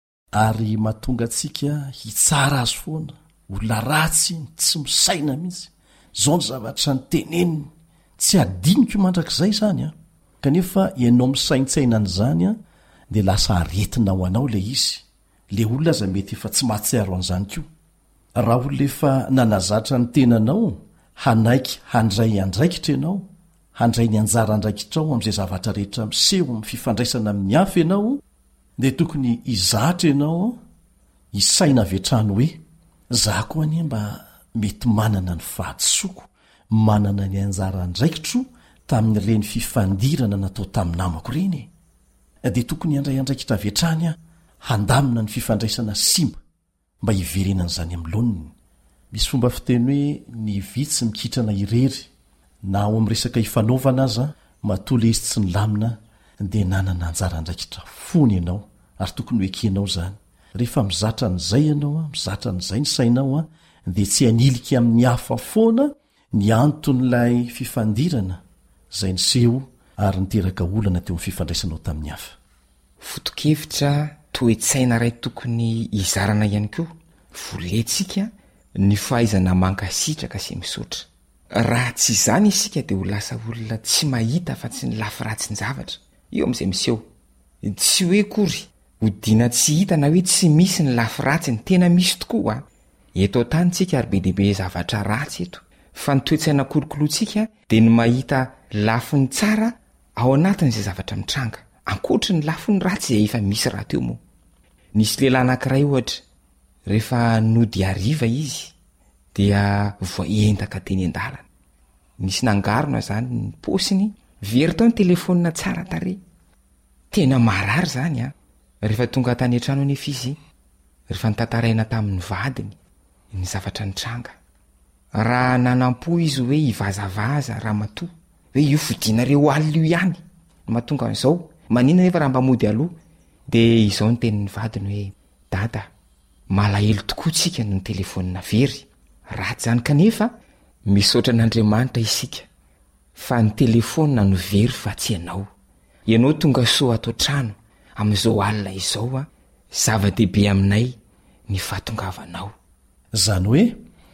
Speaker 10: ary mahatonga antsika hitsara azy foana, olona ratsy tsy misaina mihitsy, zao ny zavatra ny teneniny, tsy adiniko mandrakizay izany a. Kanefa ianao misaintsaina an'izany a dia lasa aretina ho anao ilay izy, le olona aza mety efa tsy mahatsiaro an'izany koa. Raha olona efa nanazatra ny tenanao, hanaiky handray andraikitra ianao, handray ny anjara andraikitra ao amin'izay zavatra rehetra miseho amin'ny fifandraisana amin'ny hafa ianao, dia tokony hizatra ianao hisaina avy hatrany hoe za koa anie mba mety manana ny fahatsoko, manana ny anjara andraikitro tamin'ireny fifandirana natao tamin'ny namako ireny. Dia tokony handray andraikitra avy hatrany a handamina ny fifandraisana simba mba hiverenan'izany amin'ny loniny. Misy fomba fiteny hoe ny vitsy mikitrana irery, na ao amin'ny resaka hifanaovana aza matola izy tsy ny lamina dia nanana anjara andraikitra fony ianao ary tokony ho ekenao zany rehefa mizatra n'izay ianao a mizatra n'izay ny sainao a dia tsy hanilika amin'ny hafa foana ny anton'ilay fifandirana zay niseho ary niteraka olana teo amin'ny fifandraisanao tamin'ny hafa.
Speaker 8: Fotokevitra toe-tsaina ray tokony izarana ihany koa volentsika ny fahaizana mankasitraka sy misaotra. Raha tsy izany isika dia ho lasa olona tsy mahita fa tsy ny lafy ratsy ny zavatra eo amin'izay miseho. Tsy hoe kory ho dina tsy hita na hoe tsy misy ny lafy ratsy ny tena misy tokoa a. Eto an-tanintsika ary be dehibe zavatra ratsy eto, fa ny toe-tsaina kolokoloantsika dia ny mahita lafy ny tsara ao anatin'izay zavatra mitranga ankoatra ny lafy ny ratsy izay efa misy raha teo moa. Nisy lehilahy anankiray ohatra, rehefa nody ariva izy dia voaentaka teny an-dalana. Nisy nangarona zany ny posiny, very tao ny telefonina tsara tare. Tena marary zany a. Rehefa tonga tany an-trano anefa izy, rehefa nitantaraina tamin'ny vadiny ny zavatra nitranga. Raha nanampo izy hoe hivazavaza raha matoa hoe io fodinareo alina io ihany mahatonga an'izao, manina nefa raha mba mody aloha. Dia izao ny tenin'ny vadiny hoe dada, malahelo tokoa tsika no ny telefonina very. Ratsy zany kanefa misaotra an'Andriamanitra isika fa ny telefona no very fa tsy ianao. Ianao tonga soa ato trano amin'izao alina izao a, zava-dehibe aminay ny fahatongavanao.
Speaker 10: Zany hoe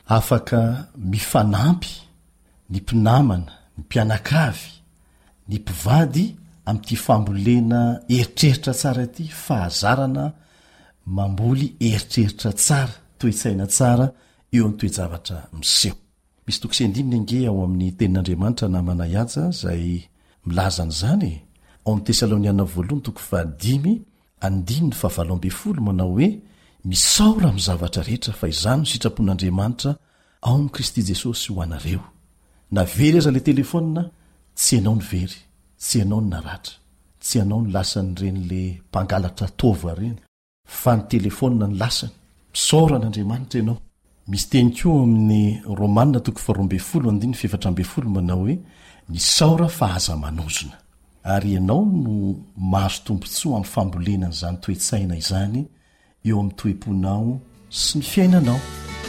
Speaker 10: afaka mifanampy ny mpinamana, ny mpianakavy, ny mpivady amin'ity fambolena eritreritra tsara ity, fahazarana mamboly eritreritra tsara, toe-tsaina tsara eo amin'ny toe-javatra miseho. Misy toko sy andininy ange ao amin'ny tenin'Andriamanitra namana iaja zay milaza an'izany. Ao amin'ny Tesaloniana voalohany toko fahadimy andininy fahavalo amby folo manao hoe misaora amin'ny zavatra rehetra fa izany no sitrapon'Andriamanitra ao amin'ny Kristy Jesosy ho anareo. Na very aza le telefona, tsy ianao ny very, tsy ianao ny naratra, tsy ianao ny lasan'ireny le mpangalatra tova reny, fa ny telefona ny lasany. Misaora an'Andriamanitra ianao. Misy teny koa amin'ny Romanina toko faharoa amby folo andininy fefatra amby folo manao hoe misaora fa aza manozona. Ary ianao no mahazo tombontsoa amin'ny fambolena n'izany toe-tsaina izany eo amin'ny toe-ponao sy ny fiainanao.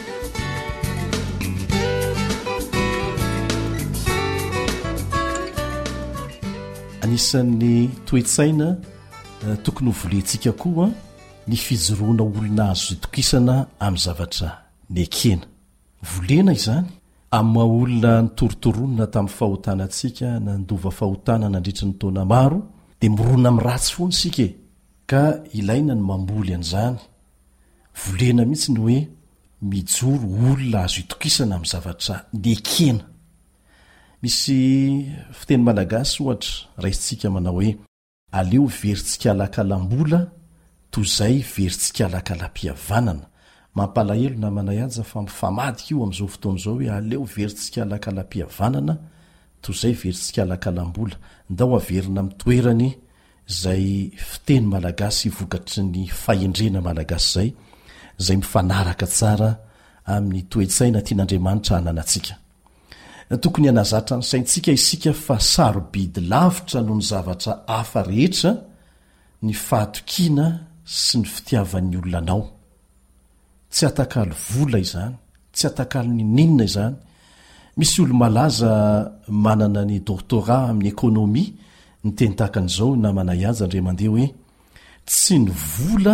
Speaker 10: Anisan'ny toe-tsaina tokony ho volentsika koa ny fijoroana olona azo itokisana amin'ny zavatra ny ekena. Volena izany amin'ny maha olona nitoritoronina tamin'ny fahotanantsika na ndova fahotana nandritra ny taona maro, dia mirona amin'ny ratsy foana isika ka ilaina ny mamboly an'izany. Volena mihitsy ny hoe mijoro olona azo itokisana amin'ny zavatra ny ekena. Misy fiteny malagasy ohatra raisitsika manao hoe aleo veritsika alakalam-bola toy izay veritsika alakalam-pihavanana. Mampalahelo namana iaja fa mifamadika io amin'izao fotoana izao hoe aleo veritsika alakalam-pihavanana toy izay veritsika alakalam-bola. Ndao averina amin'ny toerany izay fiteny malagasy vokatry ny fahendrena malagasy zay, izay mifanaraka tsara amin'ny toe-tsaina tian'Andriamanitra hananantsika. Tokony hanazatra ny saintsika isika fa sarobidy lavitra noho ny zavatra hafa rehetra ny fahatokiana sy ny fitiavan'ny olona anao. Tsy atakalo vola izany, tsy atakalo ny ninona izany. Misy olo malaza manana ny doktorat amin'ny ekônomia ny teny tahakan'izao namana iaja andre mandeha hoe tsy ny vola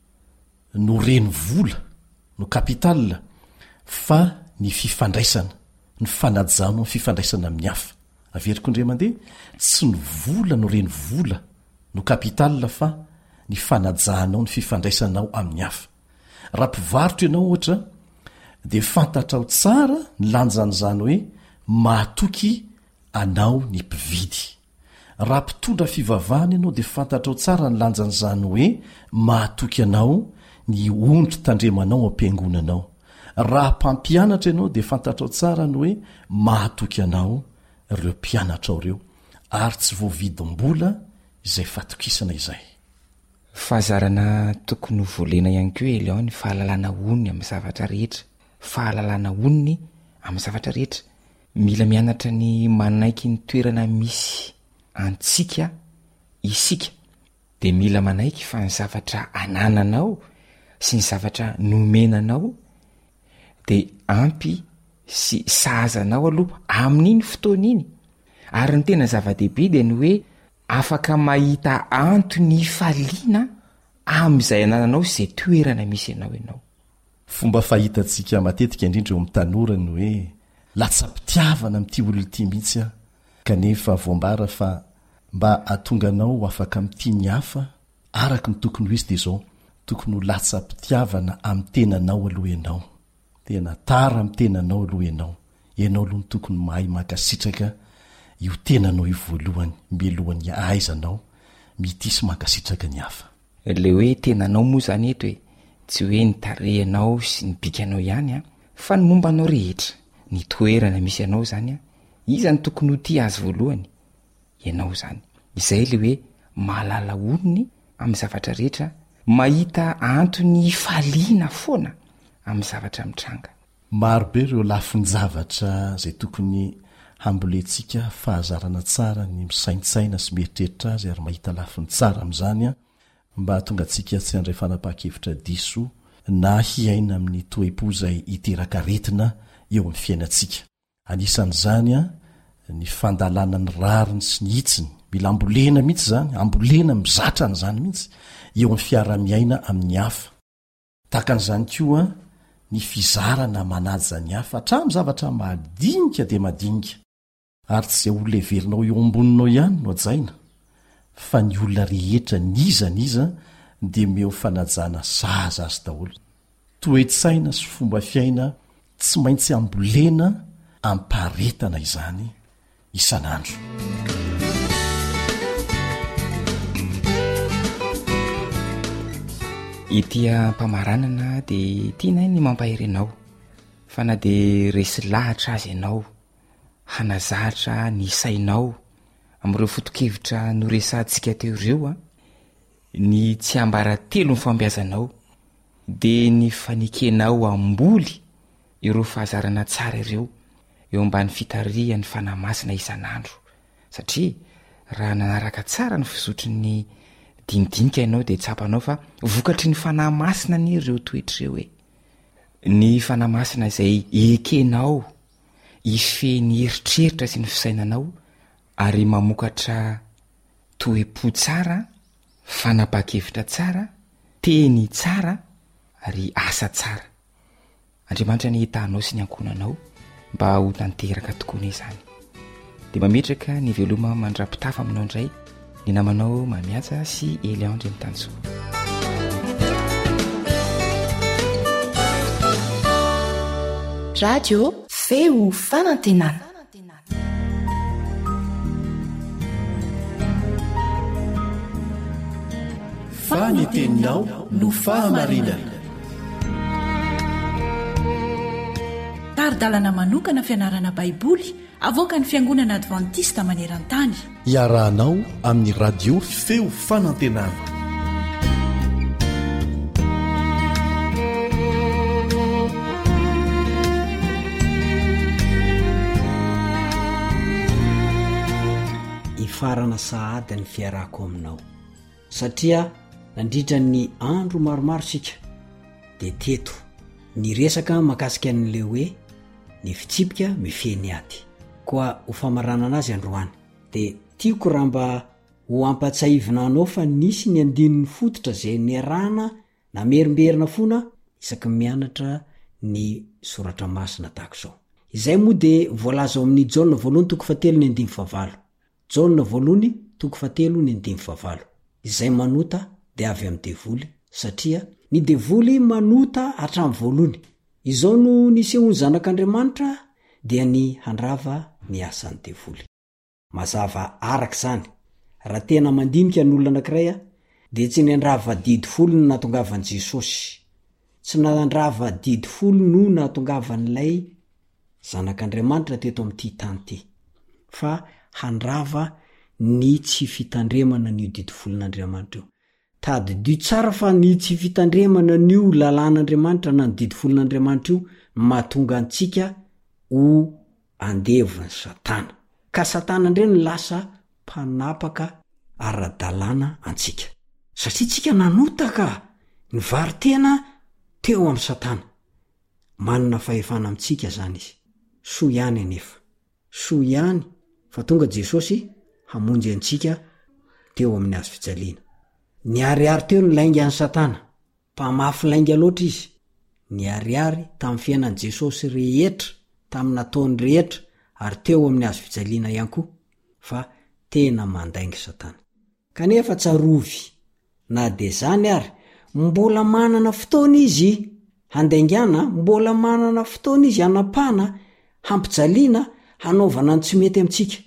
Speaker 10: no reny vola no kapitala fa ny fifandraisana, ny fanajano ny fifandraisana amin'ny hafa. Averiko indray mandeha, tsy ny vola no reny vola no kapitala fa ny fanajanao ny fifandraisanao amin'ny hafa. Raha mpivarotra ianao ohatra dia fantatrao tsara ny lanjan'izany hoe mahatoky anao ny mpividy. Raha mpitondra fivavahana ianao dia fantatrao tsara ny lanjan'izany hoe mahatoky anao ny ondry tandremanao ampiangonanao. Raha mpampianatra ianao dia fantatrao tsara ny hoe mahatoky anao ireo mpianatra ao ireo ary tsy voavidim-bola izay fatokisana izay.
Speaker 8: Fahazarana tokony volena ihany koa eleo ny fahalalana oniny amin'ny zavatra rehetra. Fahalalana oniny amin'ny zavatra rehetra. Mila mianatra ny manaiky ny toerana misy antsika isika de mila manaiky fa ny zavatra anananao sy ny zavatra nomenanao de ampy sy sahazanao aloha amin'iny fotoana iny. Ary ny tena zava-dehibe de ny hoe afaka mahita antony faliana am'izay anananao zay toerana misy ianao ianao.
Speaker 10: Fomba fahitantsika matetika indrindra eo amin'ny tanora ny hoe latsa-pitiavana amin'ity olona ity mihitsy a, kanefa voambara fa mba atonga anao afaka amin'ity ny hafa araka ny tokony ho izy de zao tokony ho latsa-pitiavana amin'ny tenanao aloha ianao, tena tara amin'ny tenanao aloha ianao, ianao aloha ny tokony mahay mankasitraka io tenanao io voalohany mialohan'ny ahaizanao mitisy mankasitraka ny hafa.
Speaker 8: Le hoe tenanao moa zany eto hoe tsy hoe ny tarehanao sy ny bikanao ihany a, fa ny momba anao rehetra, ny toerana misy anao zany a, izany tokony ho tia azy voalohany ianao zany. Izay le hoe mahalala olony amin'ny zavatra rehetra, mahita antony faliana foana amin'ny zavatra mitranga.
Speaker 10: Marobe ireo lafin-javatra zay tokony hamboletsika fahazarana tsara ny misaintsaina sy mieritreritra azy ary mahita lafiny tsara amin'izany a, mba tonga antsika tsy handray fanapa-kevitra diso na hiaina amin'ny toe-po zay hiteraka retina eo amin'ny fiainantsika. Anisan'izany a ny fandalana ny rariny sy ny hitsiny, mila ambolena mihitsy zany, ambolena mizatra n'izany mihitsy eo amin'ny fiara-miaina amin'ny hafa. Takan'izany koa ny fizarana manaja ny hafa hatramin'ny zavatra madinika de madinika, ary tsy zay olona everinao eo amboninao ihany no ajaina, fa ny olona rehetra nizaniza de meo fanajana zaza azy daholo. Toe-tsaina sy fomba fiaina tsy maintsy ambolena amparetana izany isan'andro.
Speaker 8: Itia mpamaranana de tiana ny mampaherenao, fa na de resy lahatra azy ianao, hanazahatra ny sainao amin'ireo fotokevitra noresantsika teo ireo a, ny tsy ambara telo ny fambiazanao de ny fanikenao amboly ireo fahazarana tsara ireo eo ambany fitaria ny fanamasina isan'andro. Satria raha nanaraka tsara ny fizotry ny dinidinika ianao de tsapanao fa vokatry ny fanamasina ny ireo toetr'ireo hoe ny fanamasina izay ekenao ifeny eritreritra sy ny fisainanao ary mamokatra toe-po tsara, fanapa-kevitra tsara, teny tsara ary asa tsara. Andriamanitra ny hitanao sy ny ankonanao mba ho tanteraka tokoa izany. De mametraka ny veloma mandrapitafa aminao indray ny namanao Mamiatsa sy Eliandre Mitansoa.
Speaker 2: Radio feo fanantenana.
Speaker 4: Fananteninao no fahamarinana.
Speaker 3: Taridalana manokana fianarana baiboly avoaka ny Fiangonana Adventista maneran-tany.
Speaker 4: Iarahanao amin'ny radio feo fanantenana.
Speaker 9: Ifarana sahady ny fiarako aminao, satria nandritra ny andro maromaro sika de teto ny resaka makasika an'le hoe ny fitsipika mifeny aty koa ho famaranana azy androany. De tiako raha mba ho ampatsaivina anao fa nisy ny andininy fototra zay niarahana na merimberina fona isaky mianatra ny soratra masina tahaka izao. Izay moa de voalaza ao amin'ny Jaona voalohany toko fahatelo ny andimy favalo. Jaona voalohany toko fahatelo ny andimy favalo. Izay manota de avy amin'ny devoly, satria ny devoly manota hatramin'ny voalohany. Izao no nisehony zanak'Andriamanitra dia ny handrava ny asan'ny devoly. Mazava araka izany, raha tena mandinika ny olona anankiray de tsy nandrava didy folo no nahatongavan'i Jesosy, tsy nandrava didy folo no nahatongavan'ilay zanak'Andriamanitra teto amin'ity tany ity, fa handrava ny tsy fitandremana n'io didy folon'Andriamanitra io. Tadidio tsara fa ny tsy fitandremana n'io lalàn'Andriamanitra na ny didy folon'Andriamanitra io mahatonga antsika ho andevon'ny Satana. Ka Satana indray no lasa mpanapaka ara-dalàna antsika. satria tsika nanotaka ny varitena teo amin'ny satana. Manana fahefana amintsika zany izy. Soa ihany anefa. Soa ihany fa tonga Jesosy hamonjy antsika teo amin'ny hazo fijaliana. Ny ariary teo ny lainga an'ny satana. Mpamafy lainga loatra izy. Ny ariary tamin'ny fiainan'i Jesosy rehetra, tamin'ny nataony rehetra, ary teo amin'ny hazo fijaliana ihany koa, fa tena mandaingy satana. Kanefa tsarovy, na de zany ary, mbola manana fotoana izy handaingana, mbola manana fotoana izy hanapana, hampijaliana, hanaovana ny tsy mety amintsika.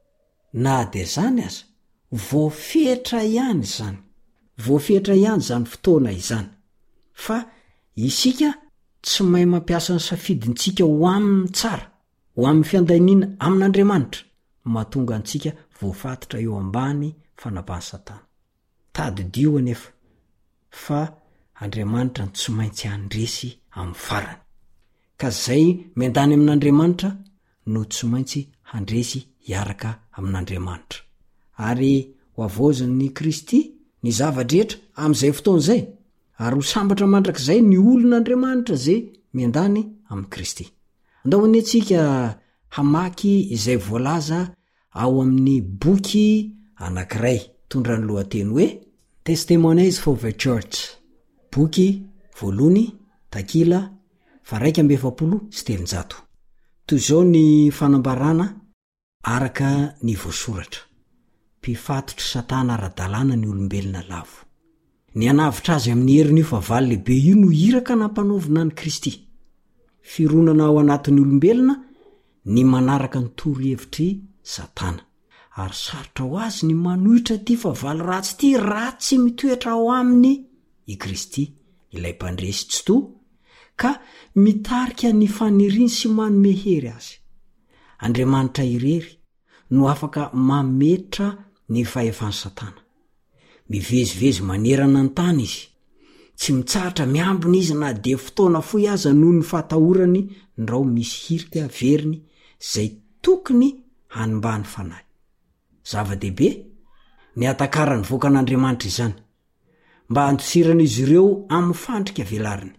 Speaker 9: Na de zany aza, voafetra ihany zany. Voafetra ihany zany fotoana izany. Fa isika tsy mahay mampiasa ny safidintsika ho amin'ny tsara, ho amin'ny fiandainiana amin'Andriamanitra, mahatonga antsika voafatitra eo ambany fanapahany satana. Tadidio anefa fa Andriamanitra ny tsy maintsy handresy amin'ny farany. Ka zay mendany amin'Andriamanitra no tsy maintsy handresy hiaraka amin'Andriamanitra. Ary ho avozin'ny Kristy ny zavadrehetra amin'izay fotoana zay, ary ho sambatra mandrakizay ny olon'Andriamanitra zay mendany amin'ny Kristy. Andao anie tsika hamaky izay voalaza ao amin'ny boky anankiray tondra ny lohateny hoe Testimonies for the Church. Boky voalohany, takila faraika amby efapolo sy telonjato. Toy izao ny fanambarana araka ny voasoratra. Mpifatotry satana ara-dalàna ny olombelona lavo. Ny anavitra azy amin'ny herin'io fa valy lehibe io no iraka nampanovina ny Kristy. Fironana ao anatin'ny olombelona ny manaraka ny torohevitry satana. Ary sarotra ho azy ny manohitra ty fa valy ratsy ty raha tsy mitoetra ao aminy i Kristy, ilay mpandresy tsy to, ka mitarika ny faniriny sy manome hery azy. Andriamanitra irery no afaka mametra ny fahefan'ny satana. Mivezivezy manerana ny tany izy. Tsy mitsahatra miambina izy na de fotoana foy aza noho ny fahatahorany ndrao misy hirika veriny zay tokony hanimbany fanahy. Zava-dehibe ny atakarany voakan'Andriamanitra izany, mba handosirana izy ireo amin'ny fandrika velariny.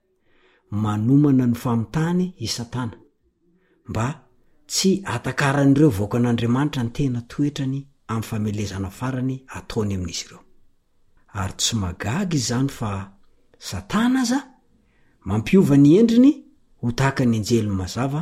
Speaker 9: Manomana ny famitany i satana, mba tsy atakaran'ireo voakan'Andriamanitra ny tena toetrany amin'ny famelezana farany ataony amin'izy ireo. Ary tsy magaga izany fa satana aza mampiova ny endriny ho tahaka ny anjely mazava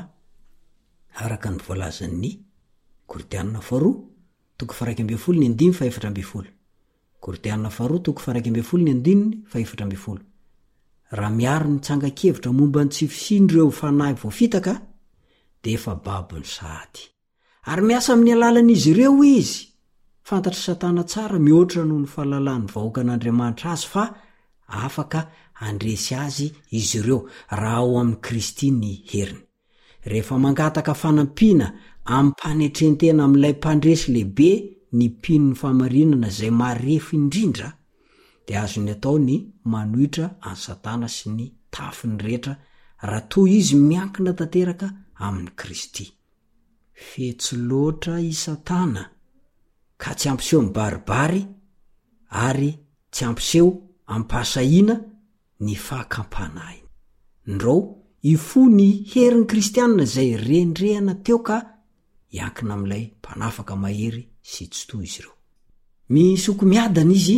Speaker 9: araka ny voalazan'ny Koritianina faharoa toko faraika amby folo ny andimy fa efatra amby folo. Koritianina faharoa toko faraika amby folo ny andininy fa efatra amby folo. Raha miaro ny tsangakevitra momba ny tsy fisindreo fanahy voafitaka, de efa babo ny sahady. Ary miasa amin'ny alalan'izy ireo izy. Fantatry satana tsara mihoatra noho ny fahalalan'ny vahoakan'Andriamanitra azy fa afaka handresy azy izy ireo raha ao amin'ny Kristy ny heriny. Rehefa mangataka fanampiana amin'ny mpanetrentena amin'ilay mpandresy lehibe ny mpino ny famarinana zay marefo indrindra, de azony atao ny manohitra any satana sy ny tafiny rehetra raha toy izy miankina tanteraka amin'ny Kristy. Fetsy loatra i satana, ka tsy ampiseho mibaribary ary tsy ampiseho ampasahina ny fahakampanainy. Ndrao ifo ny herin'ny kristianina zay rendrehana teo ka iankina amin'ilay mpanafaka mahery sy tsy toy izy ireo. Misoko miadana izy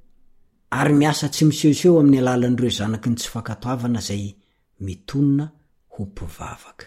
Speaker 9: ary miasa tsy misehoseho amin'ny alalan'ireo zanaky ny tsy fankatoavana zay mitonona ho mpivavaka.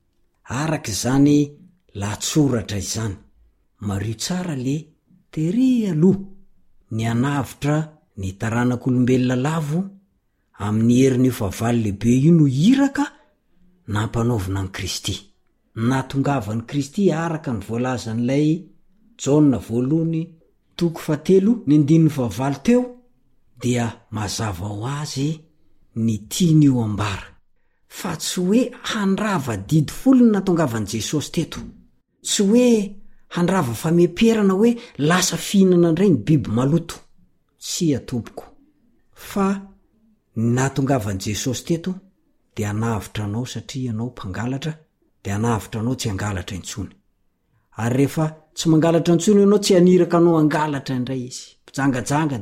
Speaker 9: Araka izany latsoratra izany, mario tsara le tery aloha ny anavitra ny taranak'olombelona lavo amin'ny herin'io favaly lehibe io no iraka nampanaovina ny Kristy. Natongavan'ny Kristy araka ny voalazan'ilay Jaona voalohany toko fatelo ny andininy vavalo teo, dia mazava ho azy ny tiany io ambara. Fa tsy hoe handrava didy folo ny natongavan'i Jesosy teto. Tsy hoe handrava fameperana hoe lasa fihinana indray ny biby maloto. Tsy atompoko. Fa natongavan'i Jesosy teto dia hanavitra anao satria anao mpangalatra, dia hanavitra anao tsy hangalatra intsony. Ary rehefa tsy mangalatra intsony anao tsy haniraka anao hangalatra indray izy. Pijangajanga dia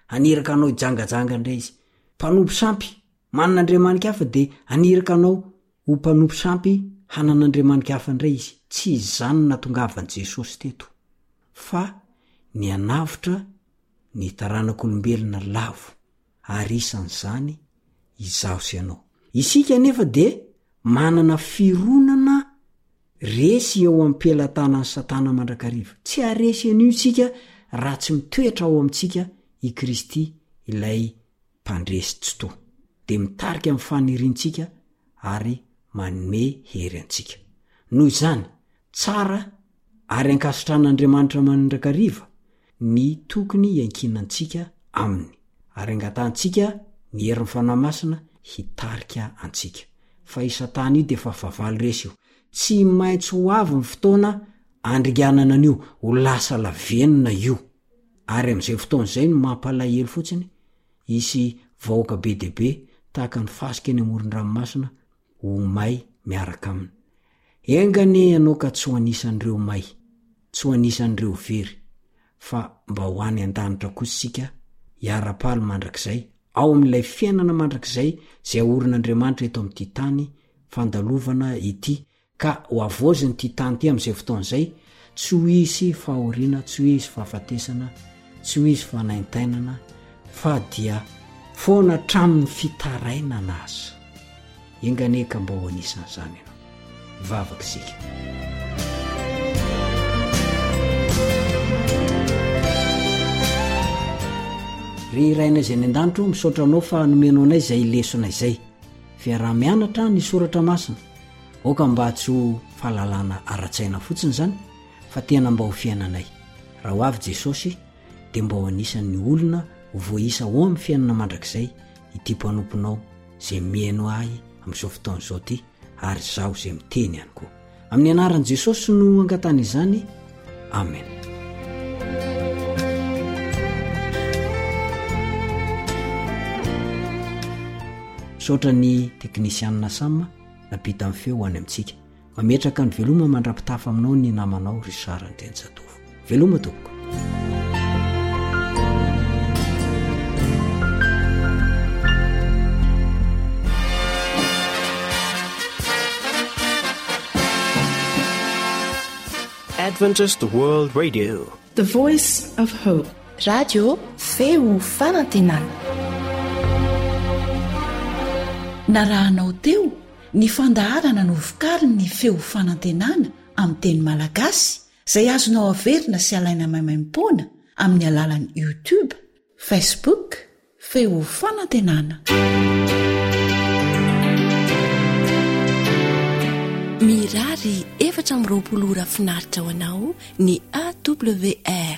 Speaker 9: aniraka anao jangajanga indray izy mpanompo sampy manan'andriamanika hafa de aniraka anao ho mpanompo sampy hanan'andriamanika hafa indray izy tsy izany natongavan' jesosy teto fa ny anavitra ny taranak'olombelona lavo ary isan'izany izaho sy ianao isika nefa de manana fironana resy eo ampelatana ny satana mandrakariva tsy aresy an'io tsika raha tsy mitoetra ao amintsika i Kristy ilay mpandresy tsoto de mitarika amin'ny faniriantsika ary manome hery antsika noho izany tsara ary ankasitran'Andriamanitra mandrakariva ny tokony iankinantsika aminy ary angatantsika ny herin'ny fanamasina hitarika antsika fa isatana io de fa favaly resy io tsy maintsy ho avy ny fotoana andriganana an'io ho lasa lavenina io ary am'izay fotoan'izay no mampalahelo fotsiny isy vahoaka be debe tahaka ny fasika eny amoron-dranomasina ho may miaraka aminy engane ianao ka tsy ho anisan'ireo may tsy ho anisan'ireo very fa mba ho any an-danitra kositsika hiara-paly mandrakizay ao amin'ilay fiainana mandrakizay zay aorin'Andriamanitra eto amin'ity tany fandalovana ity ka ho avozy nyity tany ty am'izay fotoan'izay tsy ho isy fahoriana tsy ho isy fahafatesana tsy ho isy fanaintainana fa dia foana tramin'ny fitarainana azy enganeka mba ho anisan'izany ianao vavaka isika ry iraina izay ny an-danitro misaotra anao fa nomenao anay izay lesona izay fiaraha-mianatra ny soratra masina oka mba tsy ho fahalalana ara-tsaina fotsiny zany fa tena mba ho fiainanay raha ho avy Jesosy dia mba ho anisan'ny olona ho voaisa ao amin'ny fiainana mandrakizay ity mpanomponao izay mihaino ahy amin'izao fotoan'izao ty ary zaho izay miteny ihany koa amin'ny anaran'i Jesosy no angatana izany amen. Saotra ny teknisianina samma napita amin'ny feo ho any amintsika mametraka ny veloma mandrapitafa aminao ny namanao Richard Ndrenjatovo veloma tompoko.
Speaker 11: Adventist World Radio,
Speaker 2: the voice of hope. Radio feo fanantenana.
Speaker 3: Narahanao teo ny fandaharana no vokariny ny feo fanantenana amin'ny teny malagasy izay azonao averina sy alaina maimaimpoana amin'ny alalan'ny YouTube, Facebook, feo fanantenana. Mirary efatra amby roapolo ora finaritra ho anao ny A W R